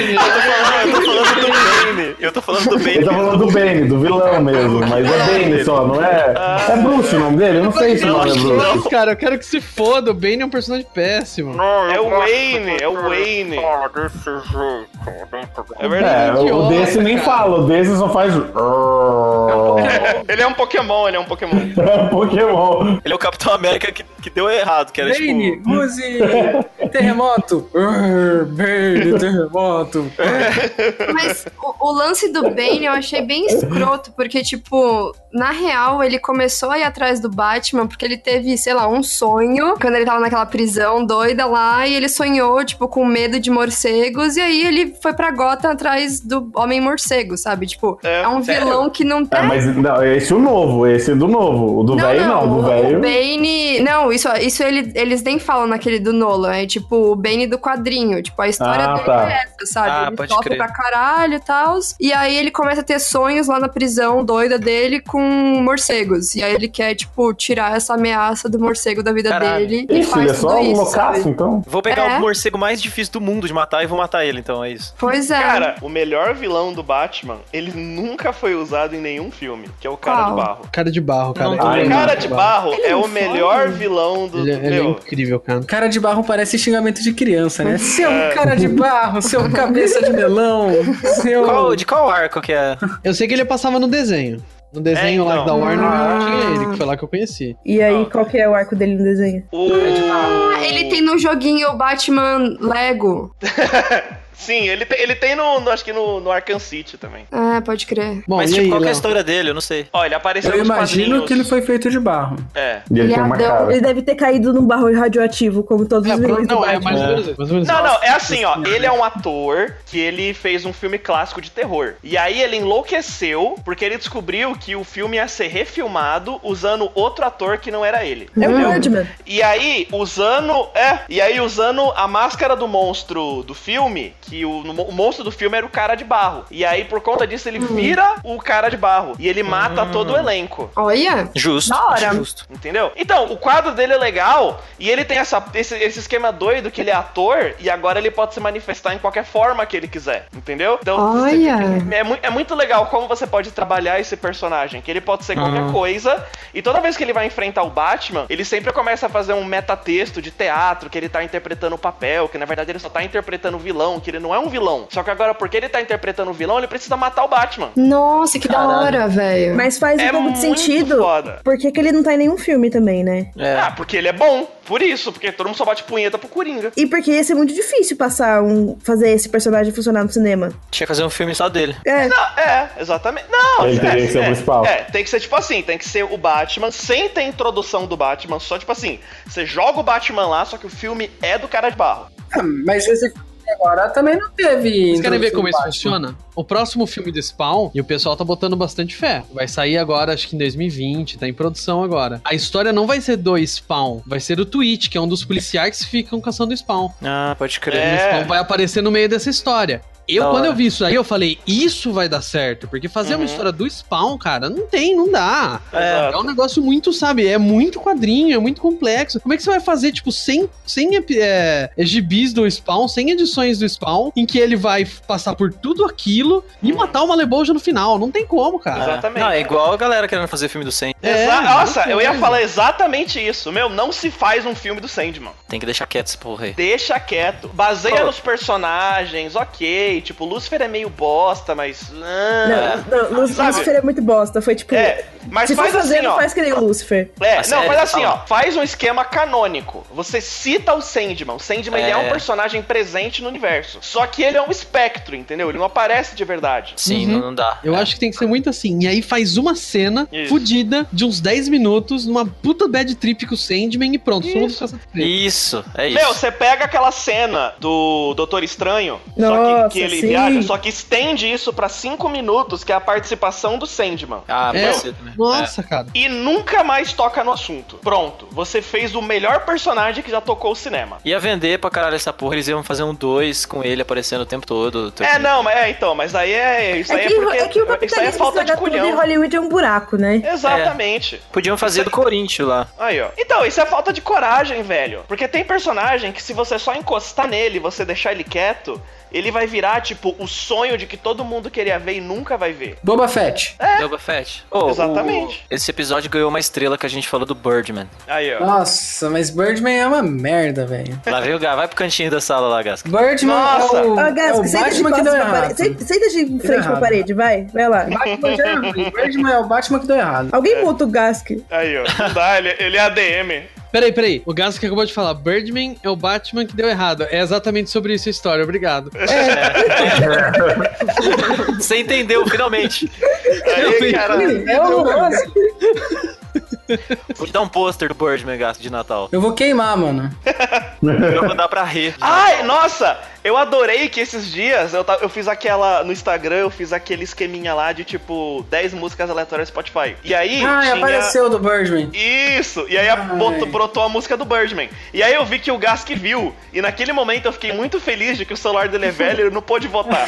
Eu tô falando do Bane. Eu tô falando do Bane. Ele tá falando do Bane, do vilão mesmo, mas é Bane só, não é? É Bruce o nome dele? Eu não sei se o nome é Bruce. Não, cara, eu quero que se foda. O Bane é um personagem péssimo. Não, É eu o gosto Wayne, de é o quando ele Wayne. fala desse jeito, dentro do- É verdade. É, o idiota, desse nem cara. fala, o desse só faz. Ele é um Pokémon, ele é um Pokémon. É Pokémon. Ele é o Capitão América que, que deu errado, que era Bane, tipo... use terremoto. Urr, Bane, terremoto. Mas o, o lance do Bane eu achei bem escroto, porque, tipo, na real, ele começou a ir atrás do Batman porque ele teve, sei lá, um sonho, quando ele tava naquela prisão doida lá, e ele sonhou, tipo, com medo de morcegos, e aí ele foi pra Gotham atrás do Homem-Morcego, sabe? Tipo, é, É, um sério? vilão que não É, tem... mas não, esse é o novo, esse é do novo. O do velho não, do o- velho. O Bane. Não, isso, isso ele, eles nem falam naquele do Nolan. É tipo o Bane do quadrinho. Tipo, a história Ah, dele tá. é essa, sabe? Ah, ele pode sofre crer. pra caralho e tal. E aí ele começa a ter sonhos lá na prisão doida dele com morcegos. E aí ele quer, tipo, tirar essa ameaça do morcego da vida Caralho. dele. E Isso, faz ele é só tudo um isso, loucaço, sabe? então. Vou pegar É. o morcego mais difícil do mundo de matar e vou matar ele, então é isso. Pois é. Cara, o melhor vilão do Batman, ele nunca foi usado em nenhum filme, que é o Cara Qual? de Barro. Cara de barro, cara. Não, Ele é Cara muito de bom. Barro Ele é não o foi? melhor vilão do... Ele, é- ele é meu, incrível, cara. Cara de barro parece xingamento de criança, né? Seu cara de barro, seu cabeça de melão, seu... Qual- de qual arco que é? Eu sei que ele passava no desenho. No desenho É, lá então. da Warner Ah. tinha ele, que foi lá que eu conheci. E aí, Ah. qual que é o arco dele no desenho? o... Ah, ele tem no joguinho Batman Lego. Sim, ele tem, ele tem no, no- acho que no, no Arkham City também. É, pode crer. Bom, Mas, e tipo, aí, qual que é a Léo? história dele? Eu não sei. Ó, ele apareceu Eu nos imagino quadrinhos. que ele foi feito de barro. É. E ele tem uma Viadão. cara. Ele deve ter caído num barro radioativo, como todos É, os vilões do não, é Batman. mais ou menos isso, mais ou menos Não, isso. não, é assim, ó. Ele é um ator que ele fez um filme clássico de terror. E aí ele enlouqueceu porque ele descobriu que o filme ia ser refilmado usando outro ator que não era ele. É o entendeu? Birdman. E aí, usando. É, e aí, usando a máscara do monstro do filme, que o, o monstro do filme era o cara de barro. E aí, por conta disso, ele vira o cara de barro. E ele mata todo o elenco. Olha. Justo. Da hora. acho justo. Entendeu? Então, o quadro dele é legal e ele tem essa, esse, esse esquema doido que ele é ator e agora ele pode se manifestar em qualquer forma que ele quiser. Entendeu? Então, Olha. você- é, mu- é muito legal como você pode trabalhar esse personagem, que ele pode ser qualquer coisa e toda vez que ele vai enfrentar o Batman, ele sempre começa a fazer um metatexto de teatro, que ele tá interpretando o papel, que na verdade ele só tá interpretando o vilão, que ele não é um vilão. Só que agora, porque ele tá interpretando o vilão, ele precisa matar o Batman. Nossa, que da hora, velho. Mas faz É um pouco de muito sentido. foda. Por que que ele não tá em nenhum filme também, né? É. Ah, porque ele é bom. Por isso, porque todo mundo só bate punheta pro Coringa. E porque ia ser muito difícil passar um. fazer esse personagem funcionar no cinema. Tinha que fazer um filme só dele. É. Não, é, exatamente. Não, Ele é, teria que ser o é, principal. É, tem que ser tipo assim, tem que ser o Batman sem ter introdução do Batman, só tipo assim, você joga o Batman lá, só que o filme é do cara de barro. Ah, mas esse filme agora também não teve... Vocês querem ver como isso Batman. funciona? O próximo filme do Spawn, e o pessoal tá botando bastante fé, vai sair agora, acho que em dois mil e vinte, tá em produção agora. A história não vai ser do Spawn, vai ser do Twitch, que é um dos policiais que ficam caçando o Spawn. Ah, pode crer. É. O Spawn vai aparecer no meio dessa história. Eu, Da quando hora. eu vi isso aí, eu falei, isso vai dar certo. Porque fazer uma história do Spawn, cara, não tem, não dá. É, Exato. um negócio muito, sabe, é muito quadrinho, é muito complexo. Como é que você vai fazer, tipo, sem, sem é, é, gibis do Spawn, sem edições do Spawn, em que ele vai passar por tudo aquilo e matar o Malebolja no final? Não tem como, cara. Exatamente. Não, é igual a galera querendo fazer filme do Sam. É, Exa- Nossa, mesma eu ia coisa. falar exatamente isso. Meu, não se faz um filme do Sandman. Tem que deixar quieto esse porra aí. Deixa quieto. Baseia Pô. nos personagens, ok. Tipo, Lucifer é meio bosta, mas. ah, Não, não, Lu- sabe? Lucifer é muito bosta. Foi tipo. É, mas se for faz fazer, assim, não ó. faz que nem o Lucifer. É, A não, série, faz assim, fala. ó. Faz um esquema canônico. Você cita o Sandman. O Sandman ele é um É. personagem presente no universo. Só que ele é um espectro, entendeu? Ele não aparece de verdade. Sim, Uhum. não, não dá. Eu É. acho que tem que ser muito assim. E aí faz uma cena Isso. fodida de uns dez minutos, numa puta bad trip com o Sandman e pronto, somos essa trip. Isso, é isso. Meu, você pega aquela cena do Doutor Estranho, só Nossa, que, que ele sim. viaja, só que estende isso pra cinco minutos, que é a participação do Sandman. Ah, É. pode ser também. Nossa, cara. E nunca mais toca no assunto. Pronto, você fez o melhor personagem que já tocou o cinema. Ia vender pra caralho essa porra, eles iam fazer um dois com ele aparecendo o tempo todo. É, não, mas é, então, mas aí é. Isso aí É é que, porque. é que o isso aí é capitalismo falta de estraga tudo e culhão. Hollywood é um buraco, né? Exatamente. Podiam fazer do Corinthians lá. Aí, ó. Então, isso é falta de coragem, velho. Porque tem personagem que se você só encostar nele e você deixar ele quieto, ele vai virar, tipo, o sonho de que todo mundo queria ver e nunca vai ver. Boba Fett. Boba Fett. Ô, Exatamente. o- esse episódio ganhou uma estrela que a gente falou do Birdman. Aí, ó. Nossa, mas Birdman é uma merda, velho. Lá veio o Gá, vai pro cantinho da sala lá, Gasca. Birdman Nossa. é o, Ó, é Gasco, o senta de Batman que costas deu pra parede. errado. Senta, senta de frente pra errado. parede, vai. Vai lá. Batman já é ruim. Birdman é o Batman que deu errado. Alguém muta o Gask. Aí, ó. Não dá, ele, ele é A D M. Peraí, peraí. O Gas que acabou de falar, Birdman é o Batman que deu errado. É exatamente sobre isso a história, obrigado. Você entendeu, finalmente. Aí, cara. É horroroso. Vou te dar um pôster do Birdman, Gasca, de Natal. Eu vou queimar, mano. Eu vou dar pra rir. Ai, nossa! Eu adorei que esses dias eu, ta- eu fiz aquela. No Instagram, eu fiz aquele esqueminha lá de tipo dez músicas aleatórias do Spotify. E aí. Ah, tinha... apareceu do Birdman. Isso! E aí a- Ai. botou- brotou a música do Birdman. E aí eu vi que o Gask viu. E naquele momento eu fiquei muito feliz de que o celular dele é velho e ele não pôde votar.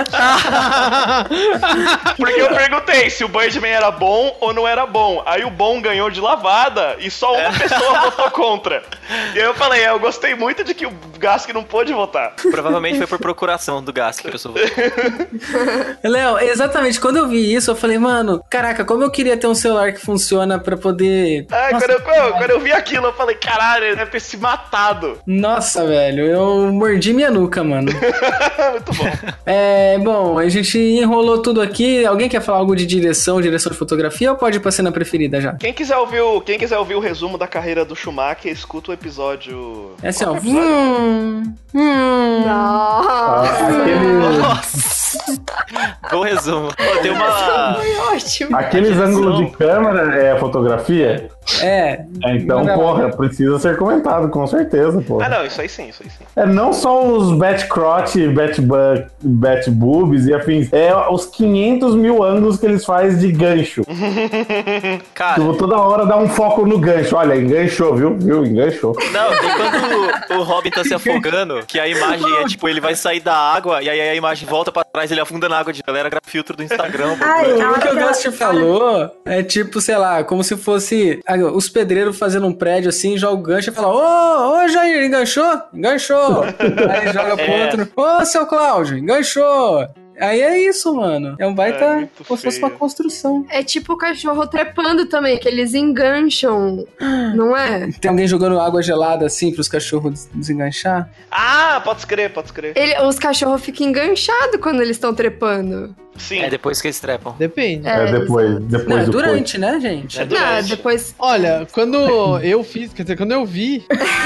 Porque eu perguntei se o Birdman era bom ou não era bom. Aí o bom ganhou de lavada e só uma pessoa votou contra. E aí eu falei, é, eu gostei muito de que o Gask não pôde votar. Provavelmente foi por procuração do Gask que a pessoa votou. Léo, exatamente, quando eu vi isso, eu falei, mano, caraca, como eu queria ter um celular que funciona pra poder... Ah, Nossa, quando, eu, quando, quando eu vi aquilo, eu falei, caralho, ele deve ter se matado. Nossa, velho, eu mordi minha nuca, mano. Muito bom. É, bom, a gente enrolou tudo aqui. Alguém quer falar algo de direção, direção de fotografia, ou pode ir pra cena preferida já? Quem quiser ouvir o, quem quiser ouvir o resumo da carreira do Schumacher, escuta o episódio... É assim, ó. Qual que é o episódio? Hum, hum. Nossa. Aquele, Nossa! Bom resumo. Pô, tem uma... Foi ótimo. aqueles ângulos de câmera é fotografia? É. É, então, Manda lá. porra, precisa ser comentado, com certeza, pô. Ah, não, isso aí sim, isso aí sim. É não só os bat crotch, bat, bu- bat boobs e afins, é os quinhentos mil ângulos que eles fazem de gancho. Cara, Tipo, toda hora dá um foco no gancho. Olha, enganchou, viu? Viu? Enganchou. não, tem quando o, o Robin tá se afogando, que a imagem é tipo, ele vai sair da água e aí a imagem volta pra trás, ele afunda na água de galera, grava filtro do Instagram. Ai, O a que o hora Gast falou é tipo, sei lá, como se fosse ah, os pedreiros fazendo um prédio assim, joga o gancho e fala: Ô, ô Jair, enganchou? Enganchou. Aí joga pro É. outro: Ô, seu Cláudio, enganchou. Aí é isso, mano. É um baita. É, muito como se fosse uma feio. construção. É tipo o cachorro trepando também, que eles engancham, não é? Tem alguém jogando água gelada assim pros cachorros des- desenganchar? Ah, pode crer, pode crer. Ele, os cachorros ficam enganchados quando eles estão trepando. Sim. É depois que eles trepam. Depende. É, depois, depois Não, é do durante, né, gente? É Não, durante. depois. Olha, quando eu fiz, quer dizer, quando eu vi,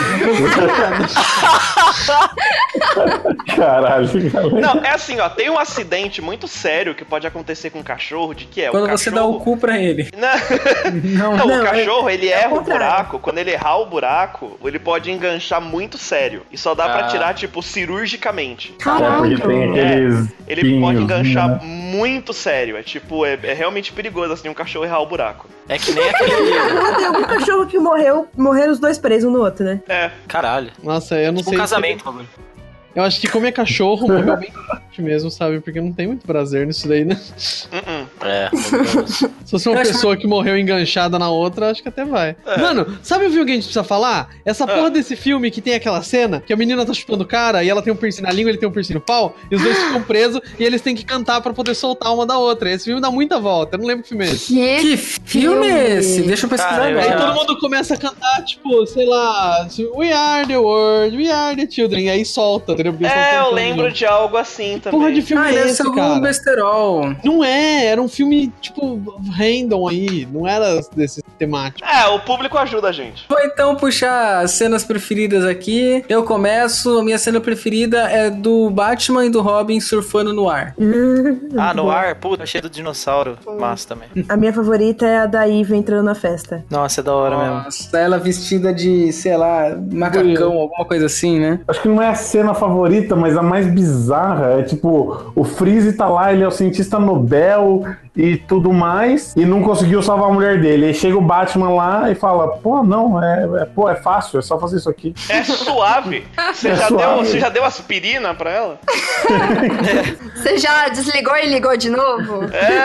Caralho, galera. Não, é assim, ó, tem um acidente muito sério que pode acontecer com o cachorro, de que é Quando o você dá cachorro... o cu pra ele. Não, Não, não, não, o cachorro, ele é erra o o contrário. buraco, quando ele errar o buraco, ele pode enganchar muito sério. E só dá pra Ah. tirar, tipo, cirurgicamente. É, porque tem aqueles Ele pinhos, pode enganchar né? muito sério. É tipo, é, é realmente perigoso, assim, um cachorro errar o buraco. É que nem aquele... Tem algum cachorro que morreu, morreram os dois presos um no outro, né? É. Caralho. nossa, eu não Tipo um sei. casamento, bagulho. Se... Eu acho que como é cachorro, morreu bem forte mesmo, sabe? Porque não tem muito prazer nisso daí, né? Uh-uh. É, meu Deus. Se fosse uma Eu acho- pessoa que morreu enganchada na outra, acho que até vai. Mano, sabe o filme que a gente precisa falar? Essa porra desse filme que tem aquela cena que a menina tá chupando o cara e ela tem um piercing na língua, ele tem um piercing no pau, e os dois ficam presos e eles têm que cantar pra poder soltar uma da outra. Esse filme dá muita volta, eu não lembro que filme é esse. Que Que filme é esse? Deixa eu pesquisar Cara, eu Aí agora. já- todo mundo começa a cantar, tipo, sei lá, We are the world, we are the children, e aí solta, entendeu? Porque eles tão É, eu cantando lembro junto. de algo assim também. Porra de filme Ah, é deve esse, ser algum cara? besterol. Não é, era um filme, tipo, random aí, não era desse temático. É, o público ajuda a gente. Vou então puxar as cenas preferidas aqui. Eu começo. A minha cena preferida é do Batman e do Robin surfando no ar. Ah, no ar? Puta, cheio do dinossauro. Massa também. A minha favorita é a da Eva entrando na festa. Nossa, é da hora mesmo. Nossa, ela vestida de, sei lá, macacão, alguma coisa assim, né? Acho que não é a cena favorita, mas a mais bizarra é tipo, o Freeze tá lá, ele é o cientista Nobel e tudo mais, e não conseguiu salvar a mulher dele. Aí chega o Batman lá e fala, pô, não, é, é, pô, é fácil, é só fazer isso aqui. É suave. Você, É já, suave. Deu, você já deu aspirina pra ela? Você já desligou e ligou de novo?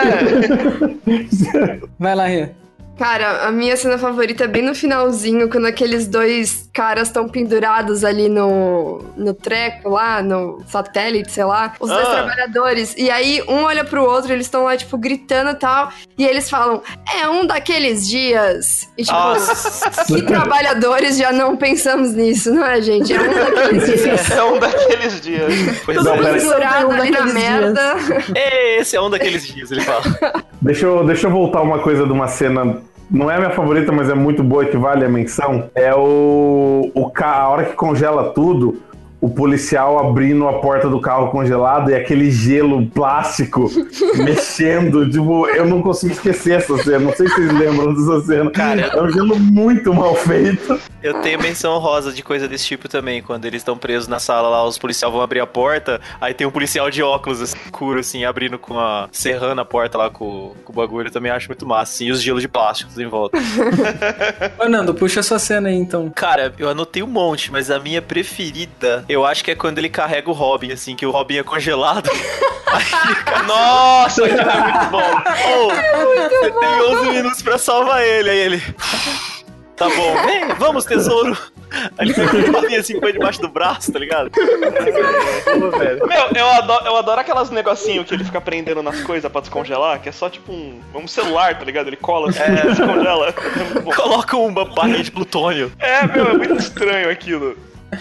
É. Vai lá, Rê. Cara, a minha cena favorita é bem no finalzinho, quando aqueles dois caras estão pendurados ali no, no treco lá, no satélite, sei lá, os dois Ah. trabalhadores. E aí, um olha pro outro, eles estão lá, tipo, gritando e tal, e eles falam, é um daqueles dias. E tipo, Nossa. que trabalhadores já não pensamos nisso, não é, gente? É um daqueles dias. É um daqueles dias. Pois Todo é. mundo peraí. Pendurado Um ali na daqueles merda. Esse é um daqueles dias, ele fala. Deixa eu, deixa eu voltar uma coisa de uma cena. Não é a minha favorita, mas é muito boa e que vale a menção. É o, o ca- a hora que congela tudo, o policial abrindo a porta do carro congelado e aquele gelo plástico mexendo. Tipo, eu não consigo esquecer essa cena. Não sei se vocês lembram dessa cena. Cara, é um gelo muito mal feito. Eu tenho menção rosa de coisa desse tipo também. Quando eles estão presos na sala lá, os policiais vão abrir a porta, aí tem um policial de óculos escuro, assim, abrindo com a... serrando a porta lá com, com o bagulho. Eu também acho muito massa, assim, e os gelos de plástico tudo em volta. Ô, Nando, puxa a sua cena aí, então. Cara, eu anotei um monte, mas a minha preferida, eu acho que é quando ele carrega o Robin, assim, que o Robin é congelado. Aí ele fica, nossa, aquilo é muito bom. Oh, você tem onze minutos pra salvar ele. Aí ele... Tá bom, vem, vamos, tesouro. Aí ele pega uma bolinha assim, põe debaixo do braço, tá ligado? Pô, velho. Meu, eu adoro, eu adoro aquelas negocinhos que ele fica prendendo nas coisas pra descongelar, que é só tipo um, um celular, tá ligado? Ele cola assim, é. descongela. Coloca uma barrinha de plutônio. É, meu, é muito estranho aquilo.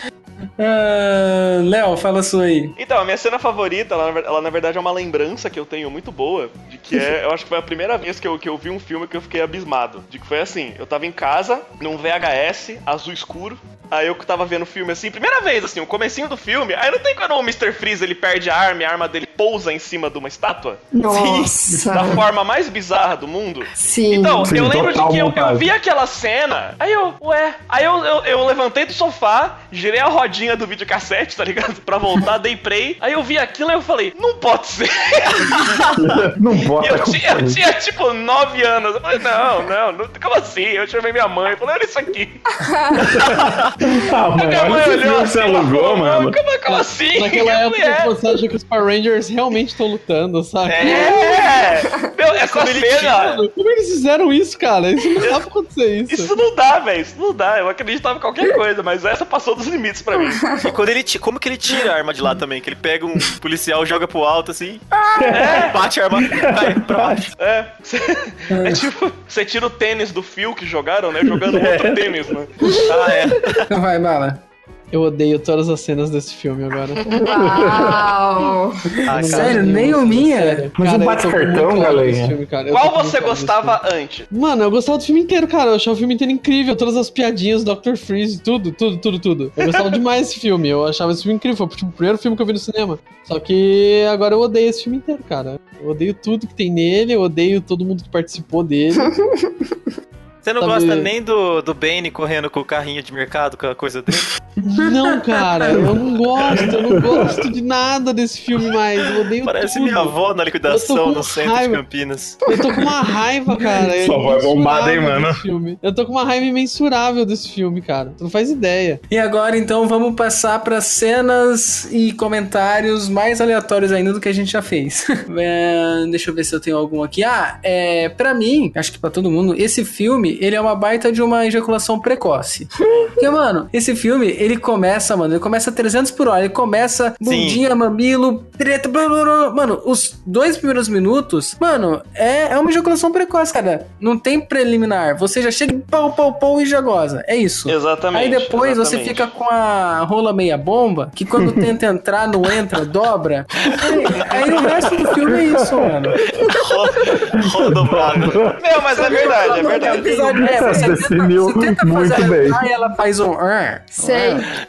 Uh, Léo, fala a sua aí. Então, a minha cena favorita, ela, ela na verdade é uma lembrança que eu tenho muito boa, de que é, eu acho que foi a primeira vez que eu, que eu vi um filme que eu fiquei abismado. De que foi assim, eu tava em casa, num V H S, azul escuro, aí eu tava vendo o filme assim, primeira vez assim, o comecinho do filme, aí não tem quando o mister Freeze ele perde a arma e a arma dele pousa em cima de uma estátua? Nossa. Sim, da forma mais bizarra do mundo. Sim. Então, Sim, eu lembro de que eu, eu vi vontade. aquela cena, aí eu, ué, aí eu, eu, eu levantei do sofá, girei a rodinha do videocassete, tá ligado? Pra voltar, dei play, aí eu vi aquilo e eu falei, não pode ser. Não pode. Eu tinha, eu tinha tipo nove anos, eu falei, não, não, não, como assim? Eu chamei minha mãe, eu falei, olha isso aqui. Ah, mano, Minha mãe olha esse olhou filme que assim, você ela alugou, falou, mano. Como, como assim? Naquela Eu época falei, é. você acha que os Power Rangers realmente estão lutando, sabe? É! Meu, essa Quando ele cena... Mano, como eles fizeram isso, cara? Isso não dá pra acontecer isso. Isso não dá, velho, isso não dá. Eu acreditava em qualquer coisa, mas essa passou dos limites pra mim. E quando ele ti- como que ele tira a arma de lá também? Que ele pega um policial, joga pro alto assim, É, bate a arma, cai pra baixo. é. Cê- É tipo, você tira o tênis do fio que jogaram, né? Jogando outro tênis, né? Ah, é. Então vai, bala. Eu odeio todas as cenas desse filme agora. Uau. Ah, Sério, nem o minha? Sério. Mas Cara, não eu bate tô com cartão, muito ódio galera? desse filme, cara. Eu tô Qual com muito você ódio desse gostava filme. antes? Mano, eu gostava do filme inteiro, cara. Eu achava o filme inteiro incrível. Todas as piadinhas, doutor Freeze, tudo, tudo, tudo, tudo. Eu gostava demais desse filme. Eu achava esse filme incrível. Foi tipo, o primeiro filme que eu vi no cinema. Só que agora eu odeio esse filme inteiro, cara. Eu odeio tudo que tem nele. Eu odeio todo mundo que participou dele. Você não Sabe- gosta nem do, do Bane correndo com o carrinho de mercado, com a coisa dele? Não, cara. Eu não gosto. Eu não gosto de nada desse filme mais. Eu odeio Parece tudo. minha avó na Eu liquidação tô com no centro raiva. de Campinas. Eu tô com uma raiva, cara. Só vai bombada, hein, imensurável mano? desse filme. Eu tô com uma raiva imensurável desse filme, cara. Tu não faz ideia. E agora, então, vamos passar para cenas e comentários mais aleatórios ainda do que a gente já fez. É, deixa eu ver se eu tenho algum aqui. Ah, é, pra mim, acho que pra todo mundo, esse filme, ele é uma baita de uma ejaculação precoce. Porque, mano, esse filme, ele começa, mano, ele começa trezentos por hora, ele começa bundinha, mamilo, treta, blá, blá, blá. Mano, os dois primeiros minutos, mano, é, é uma ejaculação precoce, cara. Não tem preliminar. Você já chega, pau, pau, pau e já goza. É isso. Exatamente. Aí depois exatamente. você fica com a rola meia bomba, que quando tenta entrar, não entra, dobra. Aí, aí o resto do filme é isso, mano. Rola dobrado. Meu, mas é verdade, é verdade. Episódio, é, você Definiu tenta, você tenta muito fazer bem. Aí ela faz um... "Ah", Sei.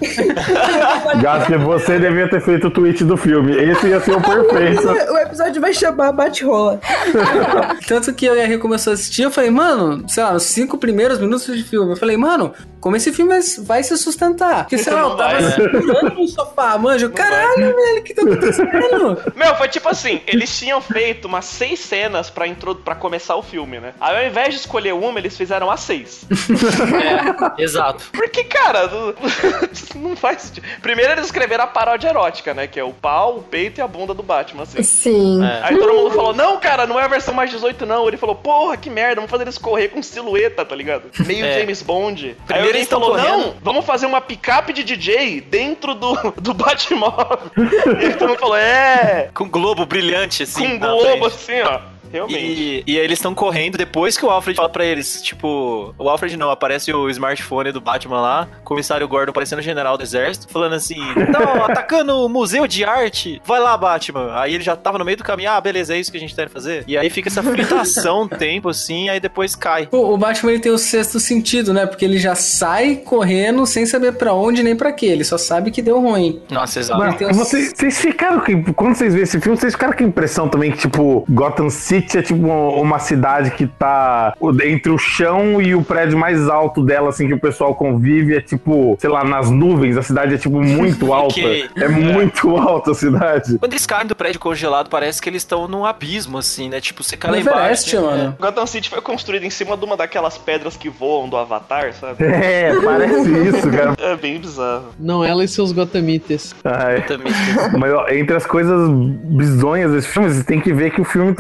Gato, você devia ter feito o tweet do filme. Esse ia ser o perfeito. O episódio vai chamar Bate-Rola. Tanto que eu e a Rê começou a assistir, eu falei, mano, sei lá, nos cinco primeiros minutos de filme, eu falei, mano, como esse filme vai se sustentar? Porque, sei lá, eu Não tava vai, né? segurando no sofá, manjo, caralho, velho, o que tá acontecendo? Meu, foi tipo assim, eles tinham feito umas seis cenas pra, intro... pra começar o filme, né? Aí ao invés de escolher uma, eles fizeram as seis. É, exato. Porque, cara, não, não faz sentido. Primeiro eles escreveram a paródia erótica, né? Que é o pau, o peito e a bunda do Batman, assim. Sim. É. Aí todo mundo falou, não, cara, não é a versão mais dezoito, não. Ele falou, porra, que merda, vamos fazer eles correr com silhueta, tá ligado? Meio É. James Bond. Aí Primeiro alguém eles tão falou, correndo. não, vamos fazer uma picape de D J dentro do, do Batmóvel. E aí todo mundo falou, é, Com globo brilhante, assim. com um na globo frente. assim, ó. Realmente. E, e aí eles estão correndo depois que o Alfred fala pra eles, tipo... O Alfred não, aparece o smartphone do Batman lá, o comissário Gordon parecendo general do exército, falando assim, não, atacando o museu de arte, vai lá, Batman. Aí ele já tava no meio do caminho, ah, beleza, é isso que a gente tá indo fazer. E aí fica essa fritação um tempo, assim, aí depois cai. Pô, o Batman ele tem o sexto sentido, né? Porque ele já sai correndo sem saber pra onde nem pra quê. Ele só sabe que deu ruim. Nossa, exato. Mas tem os- Vocês, vocês ficaram com, quando vocês viram esse filme, vocês ficaram com a impressão também que, tipo, Gotham City é tipo uma cidade que tá entre o chão e o prédio mais alto dela, assim, que o pessoal convive, é tipo, sei lá, nas nuvens, a cidade é tipo muito alta. Que- É muito alta a cidade. Quando eles caem do prédio congelado, parece que eles estão num abismo, assim, né? Tipo, você cai No lá embaixo. Everest, né? mano. Gotham City foi construído em cima de uma daquelas pedras que voam do Avatar, sabe? É, parece isso, cara. É bem bizarro. Não ela e seus gotamites. Ai. Também. Mas ó, entre as coisas bizonhas desse filme, você tem que ver que o filme tem uma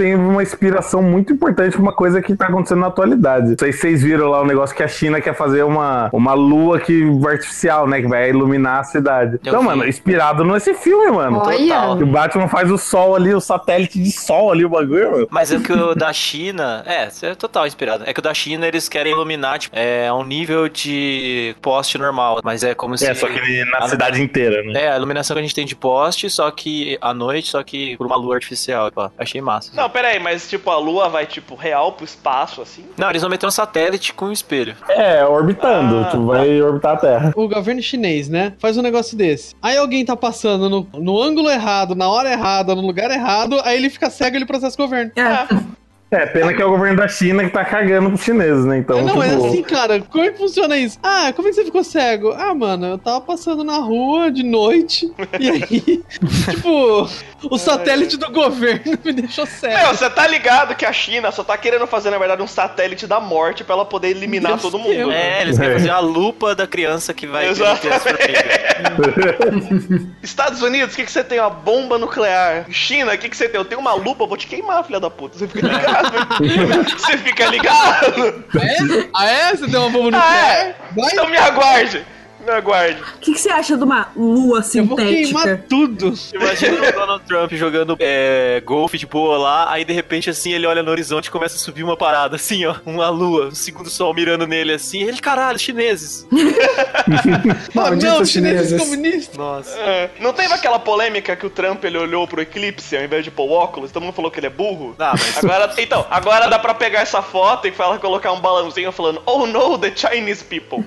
inspiração muito importante pra uma coisa que tá acontecendo na atualidade. Não sei se vocês viram lá o negócio que a China quer fazer uma, uma lua que, artificial, né? Que vai iluminar a cidade. Eu então, vi. mano, inspirado nesse filme, mano. Olha. Que o Batman faz o sol ali, o satélite de sol ali, o bagulho, mano. Mas é que o da China... É, é total inspirado. É que o da China, eles querem iluminar, tipo, é, a um nível de poste normal. Mas é como se... É, só que na a, cidade inteira, né? É, a iluminação que a gente tem de poste, só que à noite, só que por uma lua artificial. Tipo, achei massa. Não, pera aí, mas tipo, a lua vai, tipo, real pro espaço, assim? Não, eles vão meter um satélite com um espelho. É, orbitando. Ah, tipo, vai orbitar a Terra. O governo chinês, né, faz um negócio desse. Aí alguém tá passando no, no ângulo errado, na hora errada, no lugar errado, aí ele fica cego e ele processa o governo. É. É, pena que é o governo da China que tá cagando pros chineses, né? Então, não, é tipo... assim, cara. Como é que funciona isso? Ah, como é que você ficou cego? Ah, mano, eu tava passando na rua de noite e aí, tipo, o satélite do governo me deixou cego. Meu, você tá ligado que a China só tá querendo fazer, na verdade, um satélite da morte pra ela poder eliminar Deus todo mundo. Deus. É, eles querem fazer a lupa da criança que vai ter as Estados Unidos, o que, que você tem? Uma bomba nuclear. China, o que, que você tem? Eu tenho uma lupa, eu vou te queimar, filha da puta. Você fica ligado? Você fica ligado? É? Ah, é? Você tem uma bomba nuclear? Ah, é? Então me aguarde. Me aguarde. O que, que você acha de uma lua sintética? Eu vou queimar tudo. Imagina o Donald Trump jogando é, golfe de boa lá, aí de repente assim ele olha no horizonte e começa a subir uma parada, assim ó, uma lua, um segundo sol mirando nele assim, ele, caralho, chineses. Ah, não, chineses comunistas. Nossa. É, não teve aquela polêmica que o Trump ele olhou pro eclipse ao invés de pôr óculos, todo mundo falou que ele é burro? Ah, mas... agora, então, agora dá pra pegar essa foto e falar, colocar um balãozinho falando, oh no, the Chinese people.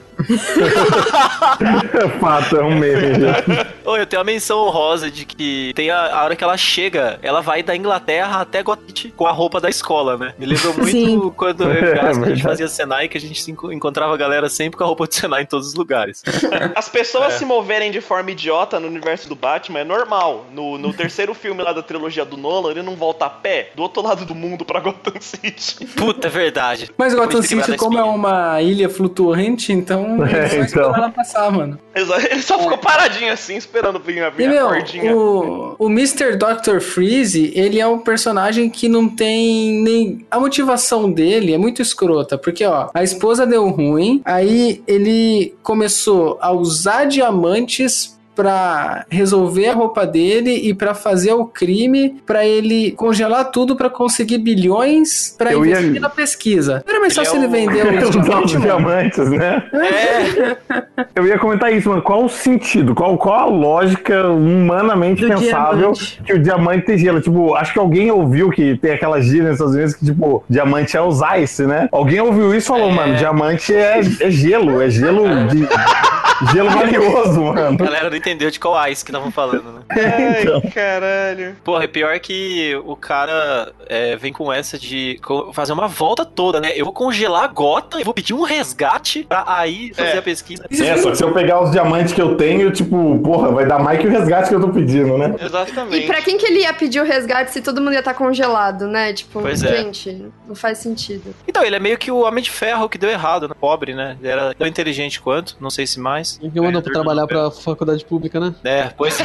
Fato, é um meme. Ô, eu tenho uma menção honrosa de que tem a, a hora que ela chega, ela vai da Inglaterra até Gotham com a roupa da escola, né? Me lembrou muito Sim. quando eu e a gente fazia Senai, que a gente se encontrava a galera sempre com a roupa de Senai em todos os lugares. As pessoas é. se moverem de forma idiota no universo do Batman é normal. No, no terceiro filme lá da trilogia do Nolan, ele não volta a pé do outro lado do mundo pra Gotham City. Puta, é verdade. Mas Gotham City, como é uma ilha flutuante, então é, só então. ela passar, mano. Ele só ficou paradinho assim, esperando vir a, vir e, a meu, cordinha. O, o mister doutor Freeze, ele é um personagem que não tem nem... A motivação dele é muito escrota, porque, ó, a esposa deu ruim, aí ele começou a usar diamantes pra resolver a roupa dele e pra fazer o crime, pra ele congelar tudo pra conseguir bilhões pra eu investir ia... na pesquisa. Era mais fácil ele, é ele vender os diamantes, diamantes, né? É. Eu ia comentar isso, mano. Qual o sentido? Qual, qual a lógica humanamente do pensável diamante. Que o diamante tem gelo? Tipo, acho que alguém ouviu que tem aquela gíria nos Estados Unidos que, tipo, diamante é os ice, né? Alguém ouviu isso e falou, é. mano, diamante é, é gelo, é gelo de... Gelo valioso, mano. A galera não entendeu de qual ice que estavam falando, né? Ai, então. Caralho. Porra, é pior que o cara é, vem com essa de fazer uma volta toda, né? Eu vou congelar a Gotham e vou pedir um resgate pra aí fazer é. a pesquisa. É, só que se eu pegar os diamantes que eu tenho, tipo, porra, vai dar mais que o resgate que eu tô pedindo, né? Exatamente. E pra quem que ele ia pedir o resgate se todo mundo ia estar congelado, né? Tipo, pois é. gente, não faz sentido. Então, ele é meio que o Homem de Ferro que deu errado, né? Pobre, né? Ele era tão inteligente quanto, não sei se mais. Ninguém mandou pra trabalhar pra faculdade pública, né? É, pois é.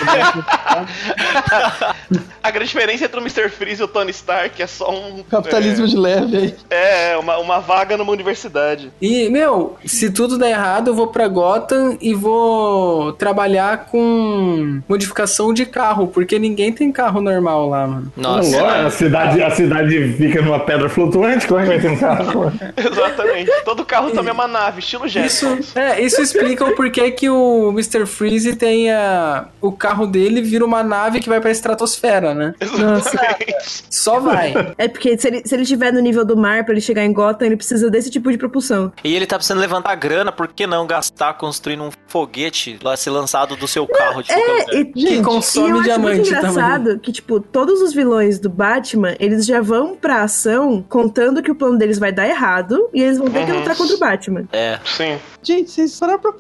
A grande diferença entre o mister Freeze e o Tony Stark é só um... Capitalismo é, de leve aí. É, uma, uma vaga numa universidade. E, meu, se tudo der errado, eu vou pra Gotham e vou trabalhar com modificação de carro, porque ninguém tem carro normal lá, mano. Nossa. Não, a, cidade, a cidade fica numa pedra flutuante, como é que vai ter um carro? Exatamente. Todo carro também é uma nave, estilo Jetson. Isso, é, isso explica o porquê que o mister Freeze tem a, o carro dele vira uma nave que vai pra estratosfera, né? Exatamente. Só vai. É porque se ele, se ele estiver no nível do mar pra ele chegar em Gotham, ele precisa desse tipo de propulsão. E ele tá precisando levantar grana, por que não gastar construindo um foguete lá ser lançado do seu carro de qualquer lugar? É, e, gente, consome e eu diamante acho muito engraçado também. Que, tipo, todos os vilões do Batman, eles já vão pra ação contando que o plano deles vai dar errado e eles vão ter uhum. que lutar contra o Batman. É. Sim. Gente, vocês pararam pra pensar que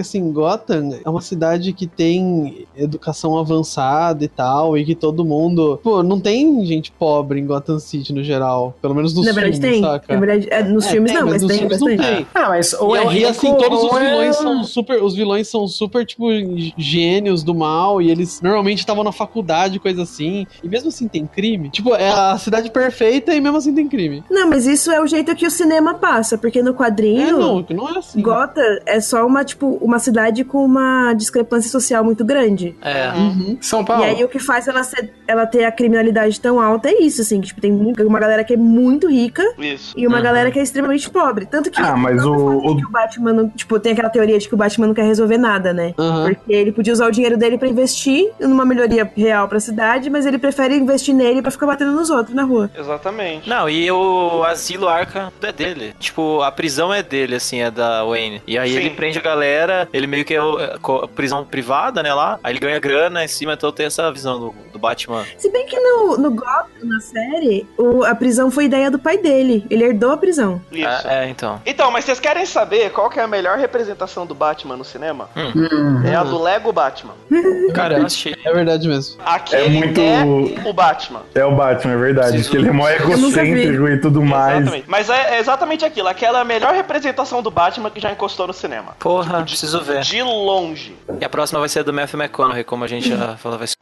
assim, Gotham é uma cidade que tem educação avançada e tal, e que todo mundo... Pô, não tem gente pobre em Gotham City no geral, pelo menos nos Na verdade filmes, tem. saca? Na verdade, é, nos É, filmes tem, não, mas, nos tem filmes não bastante. tem. Ah, mas ou E, é e rico, assim, todos os ou é- vilões são super. Os vilões são super, tipo, gênios do mal. E eles normalmente estavam na faculdade, coisa assim. E mesmo assim tem crime. Tipo, é a cidade perfeita e mesmo assim tem crime. Não, mas isso é o jeito que o cinema passa, porque no quadrinho... É, não, não é assim. Gotham é só uma, tipo, uma cidade com uma discrepância social muito grande. É. Uhum. São Paulo. E aí o que faz ela, ser, ela ter a criminalidade tão alta é isso, assim, que tipo, tem uma galera que é muito rica Isso. e uma galera que é extremamente pobre. Tanto que, Ah, mas não o- faz o- que o Batman, não, tipo, tem aquela teoria de que o Batman não quer resolver nada, né? Aham. Porque ele podia usar o dinheiro dele pra investir numa melhoria real pra cidade, mas ele prefere investir nele pra ficar batendo nos outros na rua. Exatamente. Não, e o asilo Arkham é dele. Tipo, a prisão é dele, assim, é da Wayne. E aí Sim. ele prende a galera, ele meio que é o- é co- prisão privada, né, lá. Aí ele ganha grana em cima, então tem essa visão do, do Batman. Se bem que no, no Gotham, na série, o- a prisão foi ideia do pai dele. Ele herdou a prisão. Isso. É, é, então. Então, mas vocês querem saber qual que é a melhor representação do Batman no cinema? É a do Lego Batman. Cara, eu não assisti. É verdade mesmo. Aquele É muito- é o Batman. É o Batman, é verdade. Preciso- Que ele é mó nunca egocêntrico e tudo mais. Exatamente. Mas é, é exatamente aquilo. Aquela é a melhor representação do Batman que já encostou no cinema. Porra, preciso ver. De longe. E a próxima vai ser a do Matthew McConaughey, como a gente já falou. Vai ser...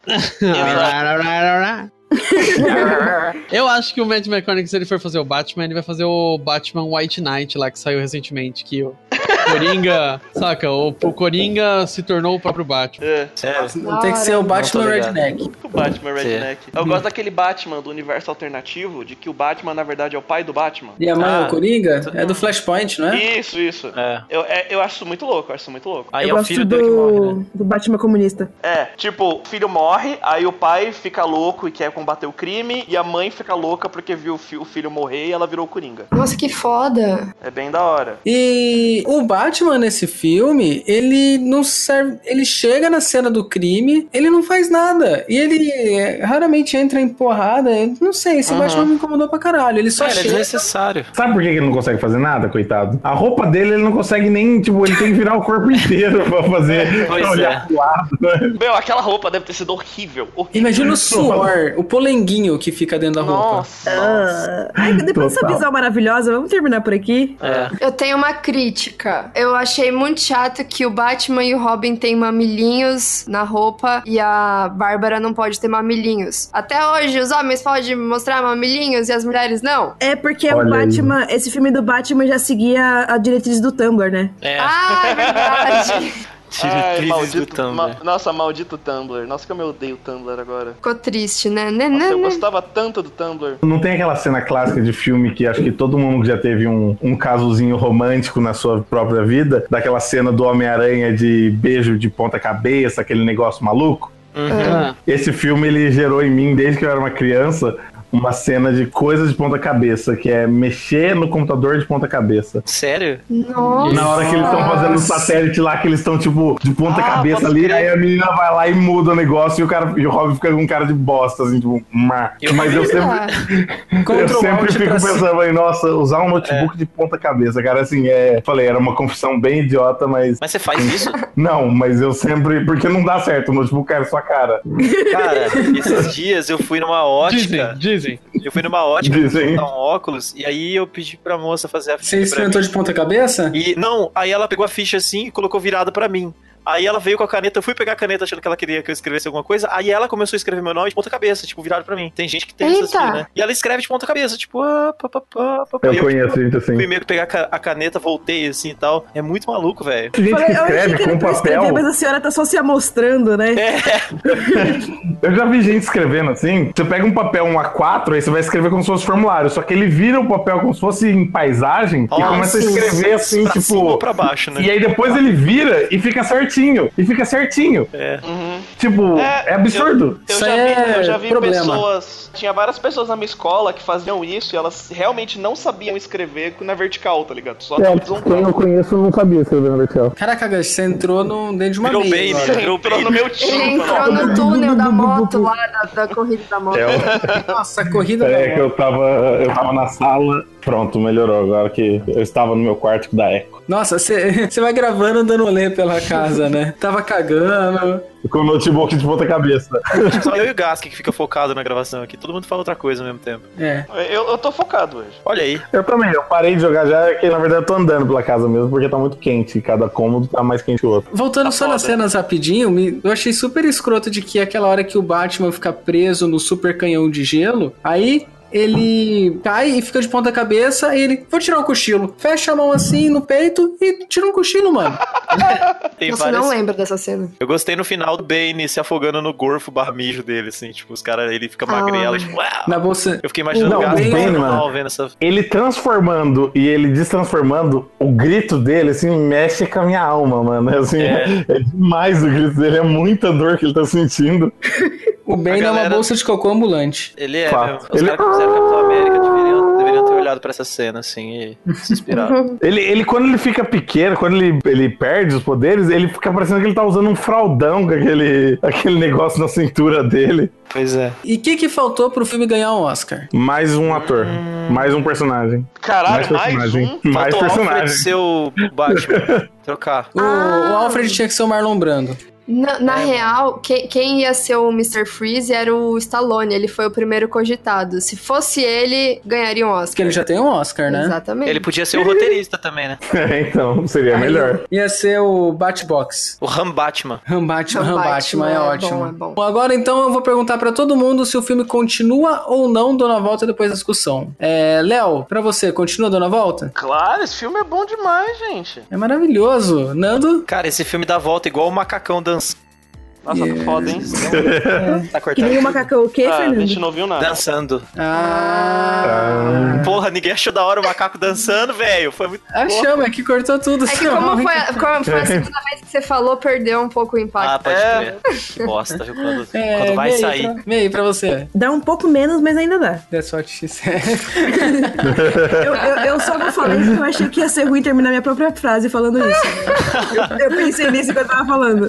Eu acho que o Matt McConaughey, se ele for fazer o Batman, ele vai fazer o Batman White Knight lá, que saiu recentemente, que o Coringa, saca? O, o Coringa se tornou o próprio Batman. É. Sério? Não tem que ser o Batman Não tô ligado. Redneck. O Batman Redneck. Eu Hum. gosto daquele Batman do universo alternativo, de que o Batman, na verdade, é o pai do Batman. E a mãe é Ah, o Coringa? É do Flashpoint, não é? Isso, isso. É. Eu, é, eu acho isso muito louco, eu acho isso muito louco. Aí eu é o gosto filho do, dele que morre, né? do Batman comunista. É, tipo, o filho morre, aí o pai fica louco e quer combater o crime, e a mãe fica louca porque viu o, fi- o filho morrer e ela virou o Coringa. Nossa, que foda. É bem da hora. E o Batman nesse filme, ele não serve. Ele chega na cena do crime, ele não faz nada. E ele é, raramente entra em porrada. Eu não sei, esse Uhum. Batman me incomodou pra caralho. Ele só É, ele é chega. desnecessário. Sabe por que ele não consegue fazer nada, coitado? A roupa dele, ele não consegue nem, tipo, ele tem que virar o corpo inteiro pra fazer, Pois pra olhar é. pro lado, né? Meu, aquela roupa deve ter sido horrível. horrível. Imagina o suor, o polenguinho que fica dentro da roupa. Nossa, nossa. Ah, ai, depois dessa Total. visão maravilhosa, vamos terminar por aqui? É. Eu tenho uma crítica. Eu achei muito chato que o Batman e o Robin têm mamilinhos na roupa e a Bárbara não pode ter mamilinhos. Até hoje, os homens podem mostrar mamilinhos e as mulheres não. É porque Olha o aí. Batman, esse filme do Batman já seguia a diretriz do Tumblr, né? É. Ah, é verdade. Ai, Diretrizes do maldito, Tumblr. ma- nossa, maldito Tumblr. Nossa, como eu odeio o Tumblr agora. Ficou triste, né? Né, Nossa, né, eu né? gostava tanto do Tumblr. Não tem aquela cena clássica de filme que acho que todo mundo já teve um, um casozinho romântico na sua própria vida, daquela cena do Homem-Aranha de beijo de ponta cabeça, aquele negócio maluco? Ah, Esse filme, ele gerou em mim, desde que eu era uma criança, uma cena de coisas de ponta cabeça, que é mexer no computador de ponta cabeça. Sério? Nossa. Na hora que eles estão fazendo o satélite lá, que eles estão, tipo, de ponta Ah, cabeça pode ali, crer. aí a menina vai lá e muda o negócio e o, cara, e o Robin fica com um cara de bosta, assim, tipo, má. Mas eu sempre, eu Ctrl sempre Alt fico pra cima. pensando, aí, nossa, usar um notebook de ponta cabeça, cara, assim, é. Falei, era uma confissão bem idiota, mas. Mas você faz isso? Não, mas eu sempre. Porque não dá certo, o notebook era sua cara. Cara, esses dias eu fui numa ótica. dizem, dizem. Eu fui numa ótica Dizem. comprar um óculos e aí eu pedi pra moça fazer a Você ficha pra experimentou mim. de ponta cabeça? E não, aí ela pegou a ficha assim e colocou virada pra mim. Aí ela veio com a caneta, eu fui pegar a caneta achando que ela queria que eu escrevesse alguma coisa, aí ela começou a escrever meu nome de ponta cabeça, tipo, virado pra mim. Tem gente que tem isso Eita. assim, né? E ela escreve de ponta cabeça, tipo, ah, pá, pá, pá, pá, pá. Eu E conheço gente assim. fui meio que pegar a ca- a caneta, voltei assim e tal. É muito maluco, velho. Tem gente que Falei, eu achei escreve que era com pra escrever, papel. mas a senhora tá só se amostrando, né? Eu já vi gente escrevendo assim. Você pega um papel, um A quatro, aí você vai escrever como se fosse formulário. Só que ele vira o papel como se fosse em paisagem e Nossa, começa a escrever assim, pra cima ou tipo. pra baixo, né? E aí depois ele vira e fica certinho. E fica certinho. É. Uhum. Tipo, é, é absurdo. Eu, eu, Isso já é vi, eu já vi problema. pessoas... Tinha várias pessoas na minha escola que faziam isso e elas realmente não sabiam escrever na vertical, tá ligado? Só na É, horizontal. quem eu conheço não sabia escrever na vertical. Caraca, Gus, você entrou no, dentro de uma Virou meia bem, agora. virou Entrou bem. no meu Ele time, entrou mano. no túnel da moto lá, da, da corrida da moto. É, Nossa, a corrida é da que eu tava, eu tava na sala. Pronto, melhorou. Agora que eu estava no meu quarto que dá eco. Nossa, você vai gravando dando rolê pela casa, né? Tava cagando. Com o notebook de ponta cabeça. Só eu e o Gask que fica focado na gravação aqui. Todo mundo fala outra coisa ao mesmo tempo. É. Eu, eu tô focado hoje. Olha aí. Eu também, eu parei de jogar já, que na verdade eu tô andando pela casa mesmo, porque tá muito quente. Cada cômodo tá mais quente que o outro. Voltando Tá só nas foda. cenas rapidinho, me- eu achei super escroto de que aquela hora que o Batman fica preso no super canhão de gelo, aí ele cai e fica de ponta cabeça e ele, vou tirar um cochilo. Fecha a mão assim no peito e tira um cochilo, mano. Tem Nossa, várias... não lembro dessa cena. Eu gostei no final do Bane se afogando no gorfo barmijo dele, assim. Tipo, os caras, ele fica magrelo, Ah. tipo, uau! Na bolsa. Eu fiquei imaginando Não, o Gask o Bane, no mano. final vendo essa... Ele transformando e ele destransformando, o grito dele, assim, mexe com a minha alma, mano. É, assim, É. é demais o grito dele, é muita dor que ele tá sentindo. O Bane é uma galera- bolsa de cocô ambulante. Ele é, Fato. mesmo. Os Ele- caras que fizeram Capitão América deveriam, deveriam ter olhado pra essa cena, assim, e se inspirado. Ele, ele, quando ele fica pequeno, quando ele, ele perde os poderes, ele fica parecendo que ele tá usando um fraldão com aquele, aquele negócio na cintura dele. Pois é. E o que que faltou pro filme ganhar um Oscar? Mais um ator, mais um personagem. Caralho, mais, personagem. um? Mais Faltou o Alfred personagem. ser o Batman. Trocar. O, Ah. o Alfred tinha que ser o Marlon Brando. Na, na real, quem, quem ia ser o mister Freeze era o Stallone. Ele foi o primeiro cogitado. Se fosse ele, ganharia um Oscar. Porque ele já tem um Oscar, né? Exatamente. Ele podia ser o roteirista também, né? É, então, seria Aí melhor. Ia ser o Batbox. O Ram Batman. Ram Batman, Ram Ram Batman é, Batman, é ótimo. bom, é bom. Bom, agora então eu vou perguntar pra todo mundo se o filme continua ou não dando a volta depois da discussão. É, Léo, pra você, continua dando a volta? Claro, esse filme é bom demais, gente. É maravilhoso. Nando? Cara, esse filme dá volta igual o macacão dançando. Nossa, tá foda, hein? Tá Que cortando. nem o macacão o quê, Ah, a Fernando? gente não viu nada. Dançando. Ah. Porra, ninguém achou da hora o macaco dançando, velho. Foi muito. A chama que cortou tudo. É que como foi, a, como foi a segunda vez que você falou, perdeu um pouco o Ah, impacto. pode É. crer. Bosta, viu? Quando, É, quando vai meio sair. Pra, meio pra você. Dá um pouco menos, mas ainda dá. That's what she said. Eu, eu, eu só não falei porque eu achei que ia ser ruim terminar minha própria frase falando isso. Eu, eu pensei nisso quando eu tava falando.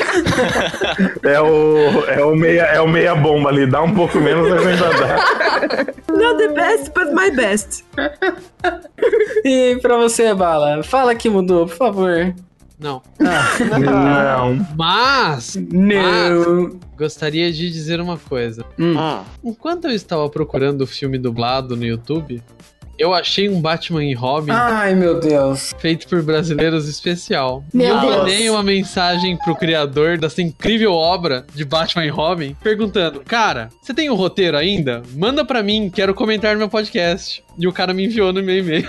É o, é o meia, é o meia bomba ali, dá um pouco menos, mas ainda dá. Not the best, but my best. E pra você, Bala? Fala que mudou, por favor. Não. Não. Mas, Não. gostaria de dizer uma coisa. Hum. Enquanto eu estava procurando o filme dublado no YouTube, eu achei um Batman e Robin Ai, meu Deus. feito por brasileiros especial. Meu e eu Deus. mandei uma mensagem pro criador dessa incrível obra de Batman e Robin, perguntando: cara, você tem o roteiro ainda? Manda pra mim, quero comentar no meu podcast. E o cara me enviou no meu e-mail.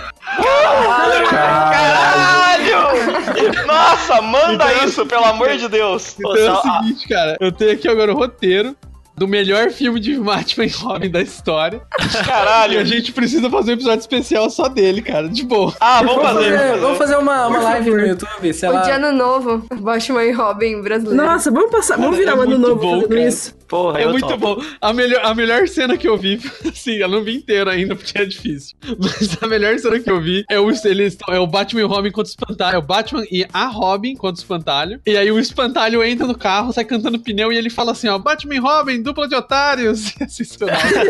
Caralho! Nossa, manda Então- isso, pelo amor de Deus. Então é o seguinte, cara, eu tenho aqui agora o roteiro do melhor filme de Batman e Robin da história. E a Caralho. gente precisa fazer um episódio especial só dele, cara, de boa. Ah, vamos Vamos fazer. fazer, Vamos vamos fazer. fazer uma, uma live no YouTube, sei O lá. de ano novo, Batman e Robin brasileiro. Nossa, vamos passar, vamos Cara, virar é um ano muito novo bom, fazendo cara. isso. Porra, É eu muito topo. bom. A melhor, a melhor cena que eu vi, assim, eu não vi inteiro ainda porque é difícil. Mas a melhor cena que eu vi é o, eles, é o Batman e o Robin contra o espantalho. É o Batman e a Robin contra o espantalho. E aí o espantalho entra no carro, sai cantando pneu e ele fala assim: ó, Batman e Robin, dupla de otários. Sensacional.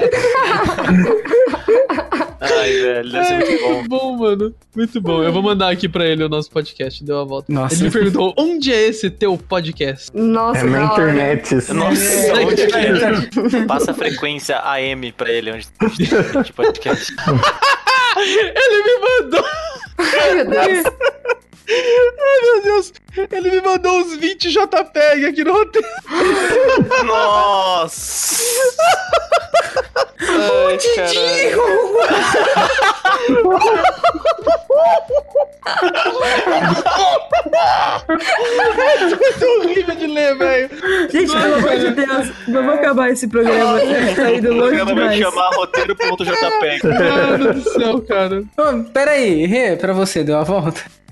Ai, velho, deve ser É, muito bom. muito bom, mano. Muito bom. Eu vou mandar aqui pra ele o nosso podcast. Deu a volta. Nossa. Ele me perguntou: onde é esse teu podcast? Nossa, É da na hora. internet. isso. Nossa, onde que é? Passa a frequência A M pra ele, onde de podcast. Ele me mandou. Ai, meu Deus. Ai, meu Deus. Ele me mandou uns vinte JPEG aqui no roteiro. Nossa! Ai, caralho. É horrível de ler, velho. Gente, pelo amor de Deus, vamos acabar esse programa. Tá indo O longe programa vai demais. chamar roteiro.jpg. Mano do céu, cara. Ô, peraí, Rê, pra você, deu a volta?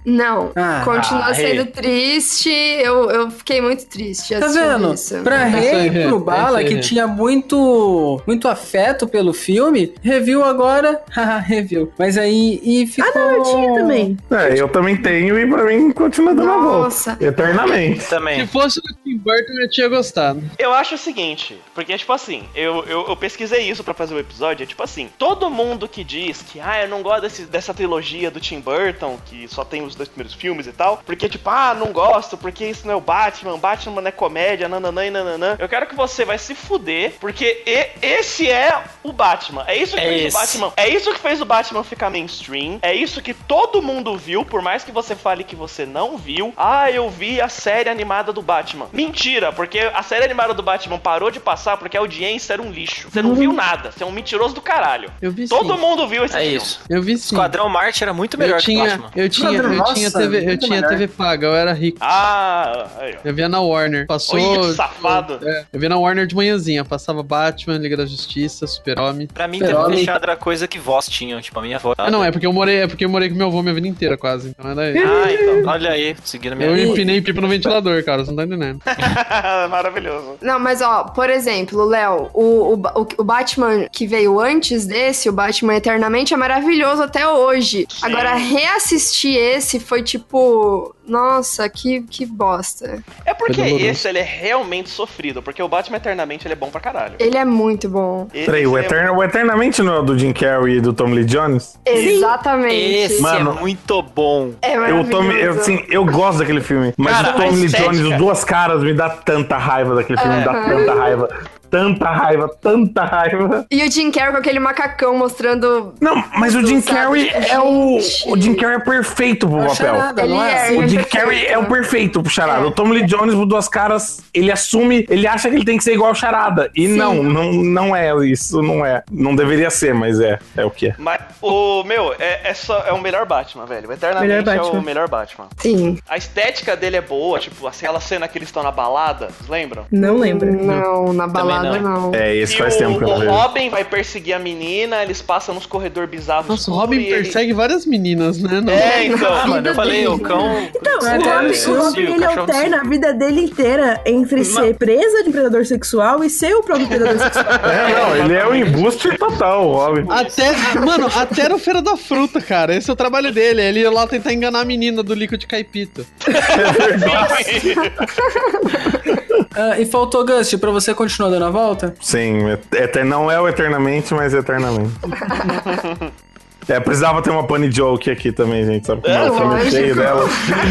Não, Ah, continua ah, sendo Rê. triste. Eu, eu fiquei muito triste Tá assistindo vendo? isso. Pra Essa Rei aí, e pro essa Bala, aí. que tinha muito, muito afeto pelo filme, review agora. Haha, review. Mas aí, e ficou... Ah, não, eu tinha também. É, eu também tenho e pra mim continua dando a Nossa. volta. Eternamente. Se Também. fosse do Tim Burton, eu tinha gostado. Eu acho o seguinte, porque, tipo assim, eu, eu, eu pesquisei isso pra fazer o episódio, é tipo assim, todo mundo que diz que, ah, eu não gosto desse, dessa trilogia do Tim Burton, que só tem os dois primeiros filmes e tal, porque, tipo, ah, não gosto, porque isso não é o Batman, Batman não é comédia, nananã e nananã. Eu quero que você vai se fuder, porque e- esse é o Batman, é isso que É fez esse. o Batman, é isso que fez o Batman ficar mainstream, é isso que todo mundo viu, por mais que você fale que você não viu. Ah, eu vi a série animada do Batman. Mentira, porque a série animada do Batman parou de passar porque a audiência era um lixo. Você não viu nada, você é um mentiroso do caralho. Eu vi Todo sim. mundo viu esse É filme. isso. Eu vi sim. Esquadrão Marte era muito melhor eu tinha, que o Batman. eu tinha, eu Nossa, tinha T V, eu muito tinha melhor. T V paga, eu era rico. Ah, aí, ó. Eu via na Warner. Passou. Olha que safado. É, eu via na Warner de manhãzinha. Passava Batman, Liga da Justiça, Super-Homem. Pra mim, Super-Homem. T V fechada era coisa que vós tinham, tipo, a minha avó. Ah, não, é porque eu morei, é porque eu morei com meu avô minha vida inteira, quase. Então era aí. Ah, então, olha aí, seguindo a minha Eu vida. empinei pipa no ventilador, cara, você não tá entendendo. Maravilhoso. Não, mas ó, por exemplo, Léo, o, o, o, o Batman que veio antes desse, o Batman Eternamente, é maravilhoso até hoje. Sim. Agora, reassistir esse foi tipo... Nossa, que, que bosta. É porque Foi doloroso. esse ele é realmente sofrido, porque o Batman Eternamente ele é bom pra caralho. Ele é muito bom. Esse Peraí, o, é- Eterna, o Eternamente não é o do Jim Carrey e do Tom Lee Jones? Exatamente. Esse Mano, é muito bom. É Eu, maravilhoso. Tom, eu, assim, eu gosto daquele filme, mas Cara, o Tom a Lee estética- Jones, os Duas Caras, me dá tanta raiva daquele filme, me dá Aham. tanta raiva. Tanta raiva, tanta raiva. E o Jim Carrey com aquele macacão mostrando... Não, mas o Jim Sabe, Carrey é o. gente. O Jim Carrey é perfeito pro É o papel. Charada, Ele não é? é. O Jim perfeito. Carrey é o perfeito pro charada. É. O Tom Lee Jones, por Duas Caras, ele assume, ele acha que ele tem que ser igual ao charada. E Sim. não, não, não é isso, não é. Não deveria ser, mas é. É o que é. Mas o meu, é, é, só, é o melhor Batman, velho. O Eternamente Melhor é Batman. o melhor Batman. Sim. A estética dele é boa, tipo, assim, aquela cena que eles estão na balada, vocês lembram? Não lembro. Não, na balada não. não. É, esse E faz o, tempo que eu não o vejo. Robin vai perseguir a menina, eles passam nos corredores bizarros. Nossa, o escuros Robin e ele- persegue várias meninas, né? Não. É, então. Ah, mano, eu falei, o cão. Então, É, o é, Robin, sim, o sim, Robin o ele cachorro alterna sim. a vida dele inteira entre ser presa de predador sexual e ser o próprio predador sexual. É, não, ele é o embuste total, o Robin. Até, mano, até no Feira da Fruta, cara. Esse é o trabalho dele. Ele ia lá tentar enganar a menina do líquido de caipita. Ah, e faltou, Gust, pra você continuar dando a volta? Sim, eter- não é o Eternamente, mas eternamente. É, precisava ter uma funny joke aqui também, gente. Sabe como é o filme lógico. cheio dela?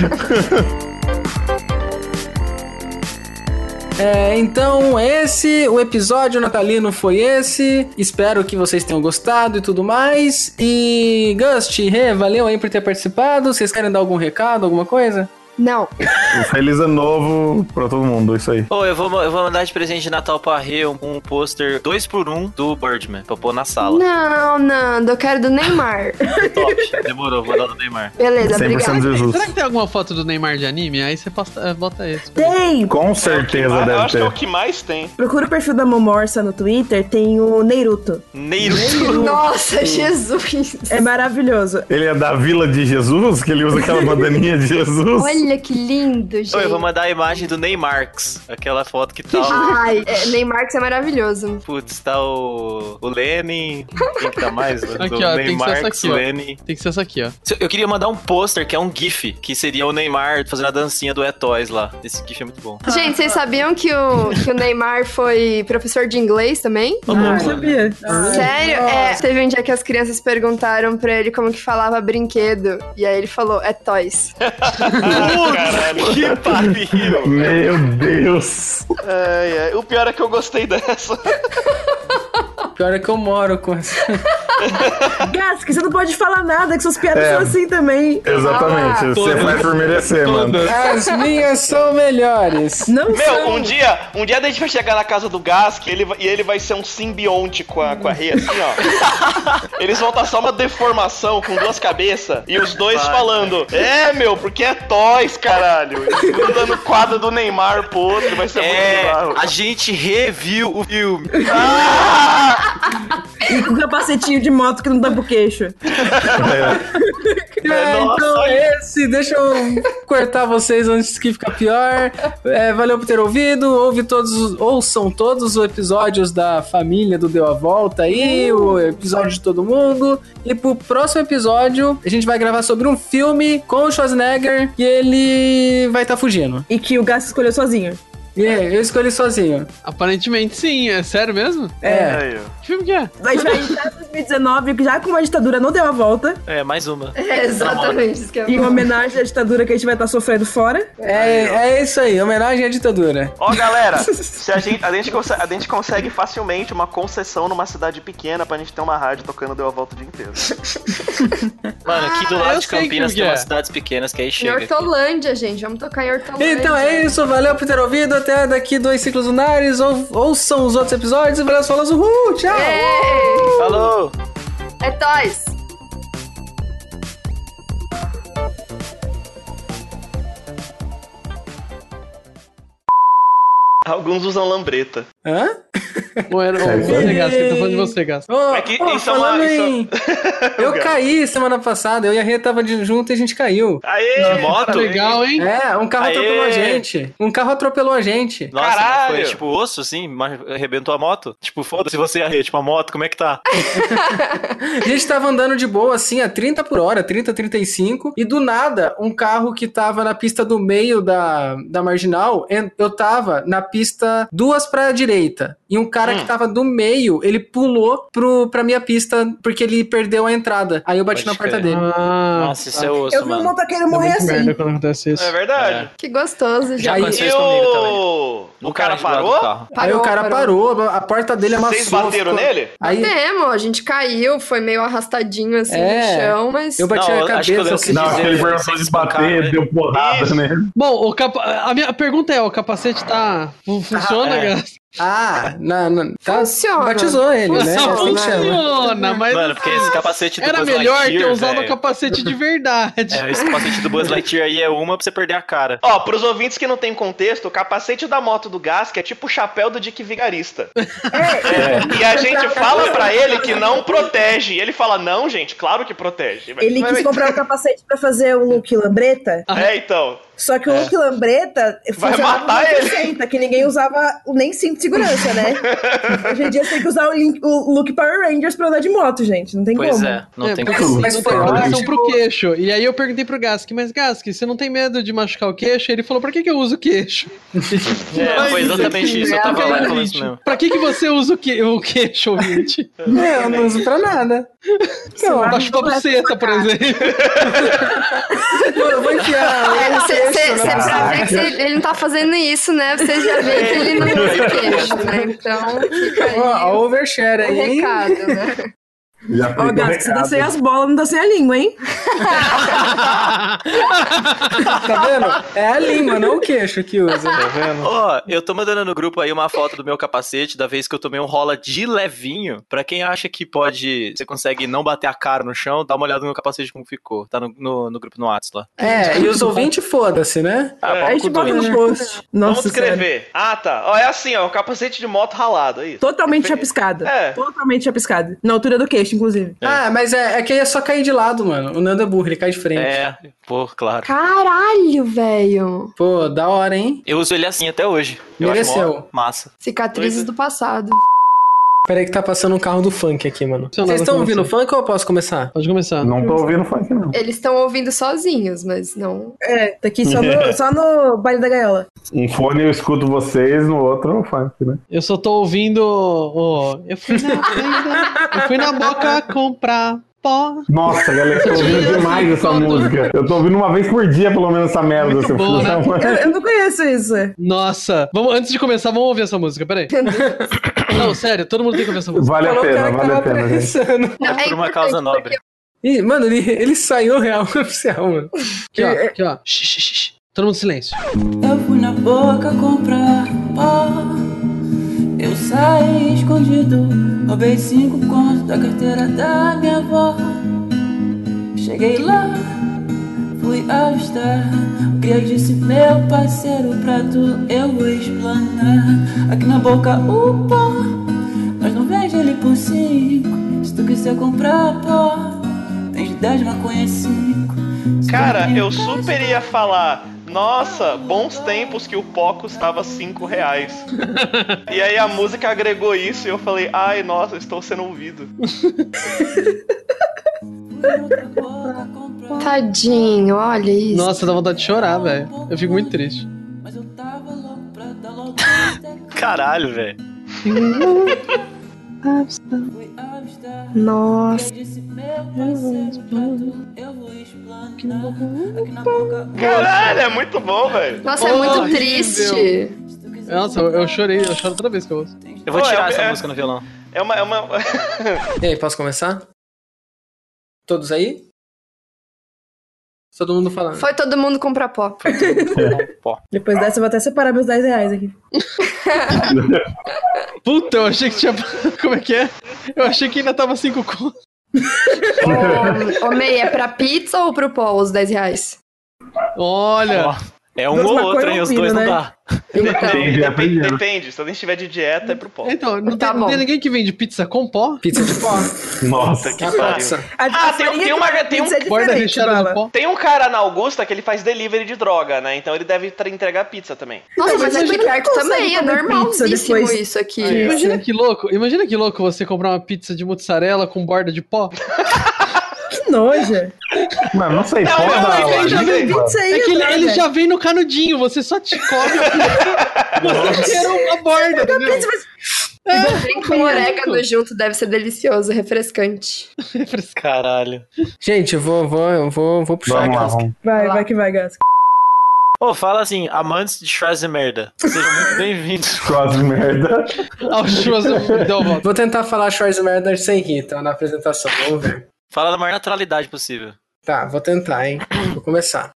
É, então, esse, o episódio natalino foi esse. Espero que vocês tenham gostado e tudo mais. E, Gust, Rê, valeu aí por ter participado. Vocês querem dar algum recado, alguma coisa? Não. Um feliz ano novo pra todo mundo, isso aí. Ô, eu vou, eu vou mandar de presente de Natal pra Rê um, um pôster dois por um do Birdman, pra pôr na sala. Não, Nando, eu quero do Neymar. Top, demorou, vou dar do Neymar. Beleza, cem por cento obrigada. Jesus. Será que tem alguma foto do Neymar de anime? Aí você posta, é, bota esse. Tem! Com certeza eu deve acho que é o ter. que mais tem. Procura o perfil da Momorsa no Twitter, tem o Neiruto. Neiruto. Nossa, Jesus. É maravilhoso. Ele é da Vila de Jesus, que ele usa aquela bananinha de Jesus. Olha que lindo, gente. Ô, eu vou mandar a imagem do Neymarx, aquela foto que tá o... Ai, é, Neymar que é maravilhoso. Putz, tá o... o Lenin, quem que tá mais? Aqui, ó, tem que ser essa Neymarx, aqui, ó. Lenin. Tem que ser essa aqui, ó. Eu queria mandar um pôster, que é um gif, que seria o Neymar fazendo a dancinha do É Toys lá. Esse gif é muito bom. Gente, vocês sabiam que o, que o Neymar foi professor de inglês também? Não sabia. Sério? É, teve um dia que as crianças perguntaram pra ele como que falava brinquedo. E aí ele falou, é toys. Caralho. Que pariu! Meu Deus. Ai, ai. O pior é que eu gostei dessa. Pior é que eu moro com essa. Gas, que você não pode falar nada, que suas piadas É. são assim também. Exatamente, você todas. faz por merecer, mano. As minhas são melhores. Não Meu, são. um dia, um dia a gente vai chegar na casa do Gask e ele, vai- e ele vai ser um simbionte com a, com a Rê, assim, ó. Eles vão estar só uma deformação com duas cabeças e os dois falando, é, meu, porque é toys, caralho. E um dando quadra do Neymar pro outro, vai ser muito É, bizarro. a gente reviu o filme. E com capacetinho de de moto que não dá pro queixo. É, então esse, deixa eu cortar vocês antes que fica pior. É, valeu por ter ouvido. Ouve todos, os- ouçam todos os episódios da família do Deu a Volta aí, o episódio de todo mundo. E pro próximo episódio, a gente vai gravar sobre um filme com o Schwarzenegger e ele vai estar fugindo. E que o Gas escolheu sozinho. E é, eu escolhi sozinho. Aparentemente sim, é sério mesmo? É. Aí, ó. Que filme que é? A gente vai entrar em dois mil e dezenove, já com a ditadura não deu a volta. É, mais uma. É exatamente isso que eu Em homenagem à ditadura que a gente vai estar sofrendo fora. É, é isso aí, homenagem à ditadura. Ó, galera, se a gente, a, gente consegue, a gente consegue facilmente uma concessão numa cidade pequena pra gente ter uma rádio tocando Deu a Volta o dia inteiro. Mano, aqui do Ah, lado eu de sei Campinas que tem é. umas cidades pequenas que aí Em chega. aqui. Hortolândia, gente. Vamos tocar em Hortolândia. Então é isso, valeu por ter ouvido. Até daqui dois ciclos lunares. Ou, ouçam os outros episódios e valeu, falas, uhul, tchau! Ei, Falou! é nóis. Alguns usam lambreta. Hã? Ou era, ou você, Gas, que tá falando de você, Gas. Ô, É que ô, isso é uma- falando isso é- em... Eu caí semana passada, eu e a Rê tava de- junto e a gente caiu. Aê! De moto? Legal, hein? É, um carro Aê! atropelou a gente. Um carro atropelou a gente. Nossa, mas Caralho! foi tipo osso, assim, mas arrebentou a moto? Tipo, foda-se você e a Rê, tipo, a moto, como é que tá? A gente tava andando de boa, assim, a trinta por hora, trinta, trinta e cinco, e do nada, um carro que tava na pista do meio da, da marginal, en- eu tava na pista duas pra direita, e um cara Hum. que tava do meio, ele pulou pro, pra minha pista, porque ele perdeu a entrada. Aí eu bati Pode na porta crer. dele. Ah, Nossa, isso é osso, Eu vi um mano. motoqueiro é morrer muito assim. merda quando acontece isso. É verdade. Que gostoso, Já Aí- aconteceu E isso comigo o... também. o No cara carro de lado do parou? carro. Aí o cara parou, a porta dele amassou. Vocês bateram ficou- nele? Aí Temo, a gente caiu, foi meio arrastadinho assim É, no chão, mas. eu bati Não, a acho que eu cabeça. lembro assim. que Não, dizer, aquele vocês perguntou de espancaram, bater, né? deu porrada Isso. nele. Bom, o capa... a minha pergunta é, o capacete tá... fu- funciona, é. Gas? Ah, na, na, tá, Funciona. batizou ele, né? Só Assim que chama. funciona, mas... Mano, porque esse capacete do Era Buzz melhor Lightyear, ter usado o velho, capacete de verdade. É, esse capacete do Buzz Lightyear aí é uma pra você perder a cara. Ó, pros ouvintes que não tem contexto, o capacete da moto do Gas, que é tipo o chapéu do Dick Vigarista. É. E a gente fala pra ele que não protege. E ele fala, não, gente, claro que protege. Mas- Ele mas- quis comprar um capacete pra fazer o look lambreta, É, então. só que o look lambreta Vai funcionava matar nos ele. sessenta, que ninguém usava nem cinto de segurança, né? Hoje em dia você tem que usar o, link- o look Power Rangers pra andar de moto, gente. Não tem Pois como. é, não É, tem porque como. Mas não foi tem proteção ótimo. pro queixo. E aí eu perguntei pro Gask, mas Gask, você não tem medo de machucar o queixo? Ele falou, pra que que eu uso o queixo? É, foi exatamente isso, eu tava lá e falando isso mesmo. Pra que que você usa o, que... o queixo, ouvinte? É, eu não uso pra nada. Não, vai- Pra chupar buceta, por exemplo. eu vou enfiar. É, o cê, queixo cê, na cê, pra parada. ver que cê- ele não tá fazendo isso, né? Vocês já veem que ele não usa queixo, né? Então, fica aí Ó, ó o overshare o aí, hein? recado, né? Já Ó, fica o Gato, você tá recado. sem as bolas, não tá sem a língua, hein? Tá vendo? É a língua, não o queixo que usa. Tá vendo? Ó, eu tô mandando no grupo aí uma foto do meu capacete da vez que eu tomei um rola de levinho. Pra quem acha que pode, você consegue não bater a cara no chão, dá uma olhada no meu capacete como ficou. Tá no, no, no grupo no WhatsApp lá. É, e os ouvintes, foda-se, né? Ah, É, pau A no gente cu bota dois. no post. Nossa, Vamos sério. escrever. Ah, tá. Ó, é assim, ó, um capacete de moto ralado, é isso. Totalmente chapiscado. É. Totalmente chapiscado. Na altura do queixo, inclusive. Ah, mas é, é que aí é só cair de lado, mano. O Nando é burro, ele cai de frente. É, pô, claro. Caralho, velho. Pô, da hora, hein? Eu uso ele assim até hoje. Eu Mereceu. acho mó massa. Cicatrizes do passado. Peraí que tá passando um carro do funk aqui, mano. Não, Vocês não, estão não, ouvindo não. funk ou eu posso começar? Pode começar. Não tô ouvindo funk, não. Eles estão ouvindo sozinhos, mas não. É, tá aqui só no, só no baile da gaiola. Um fone eu escuto vocês, no outro o funk, né? Eu só tô ouvindo o... Eu fui na venda, eu fui na boca comprar pó. Nossa, galera, eu tô ouvindo demais essa música. Eu tô ouvindo uma vez por dia, pelo menos, essa merda. Muito Seu bom, filho. né? Eu, eu não conheço isso. Nossa. Vamos, antes de começar, vamos ouvir essa música, peraí. Não, sério, todo mundo tem que ouvir essa música. Vale a Falou o pena, cara que vale a tava pena, gente. pensando. Não, por uma importante, causa nobre. porque Ih, mano, ele, ele saiu real oficial, mano. Aqui, ó, aqui, ó. Shh, shh, shh. Todo mundo em silêncio. Eu fui na boca comprar pó. Eu saí escondido, roubei cinco contos da carteira da minha avó. Cheguei lá, fui avistar. O que disse meu parceiro, pra tu eu vou explanar. Aqui na boca o pó, mas não vejo ele por cinco. Se tu tu quiser comprar pó, tem de dez maconha cinco. Cara, eu super ia falar, nossa, bons tempos que o pó custava cinco reais. E aí a música agregou isso e eu falei, ai, nossa, estou sendo ouvido. Tadinho, olha isso. Nossa, dá vontade de chorar, velho. Eu fico muito triste. Caralho, velho. Nossa. Caralho, é muito bom, velho. Nossa, é Oh, muito horrível. triste. Nossa, eu, eu chorei, eu choro toda vez que eu ouço. Eu vou Pô, tirar é- essa é- música no violão. É uma... É uma... E aí, posso começar? Todos aí? Todo mundo falando. Foi todo mundo comprar pó. Depois dessa, eu vou até separar meus dez reais aqui. Puta, eu achei que tinha. Como é que é? Eu achei que ainda tava cinco contos. Ô, ô, Mei, é pra pizza ou pro pó os dez reais? Olha. Ó, é um Dois ou maconha outro, hein? ou Os pino, dois não né? dá. Então, Tem, já Depende, aprendi. depende, se alguém estiver de dieta, é pro pó. Então, não, Tá tem, não bom. tem ninguém que vende pizza com pó? Pizza de pó. Nossa. Que É a pariu. pizza. A, Ah, a tem- farinha tem uma- de tem um pizza é Borda diferente, recheada Bala. no pó? Tem um cara na Augusta que ele faz delivery de droga, né? Então ele deve tra- entregar pizza também. Nossa, Não, mas mas aqui imagina perto que consegue também é comer normalzíssimo pizza depois. isso aqui. Aí, ó. Imagina que louco, imagina que louco você comprar uma pizza de mozzarella com borda de pó. Que nojo. Mano, não sei, Não, pode não, dar não, lá, já né, vem. mano? Pizza aí, É que ele, droga. ele já vem no canudinho, você só te come a pizza, você tira uma borda, entendeu? Pizza, mas Vem com orégano junto, deve ser delicioso, refrescante. Caralho. Gente, eu vou, vou, eu vou, vou puxar Vamos lá, aqui. vamos. Vai, Lá. vai que vai, Gas. Ô, fala assim, amantes de Schwarzenegger, sejam muito bem-vindos. Quase merda. Ao Schwarzenegger deu a volta. Vou tentar falar Schwarzenegger sem rir, tá? Na apresentação, vamos ver. Fala da maior naturalidade possível. Tá, vou tentar, hein? Vou começar.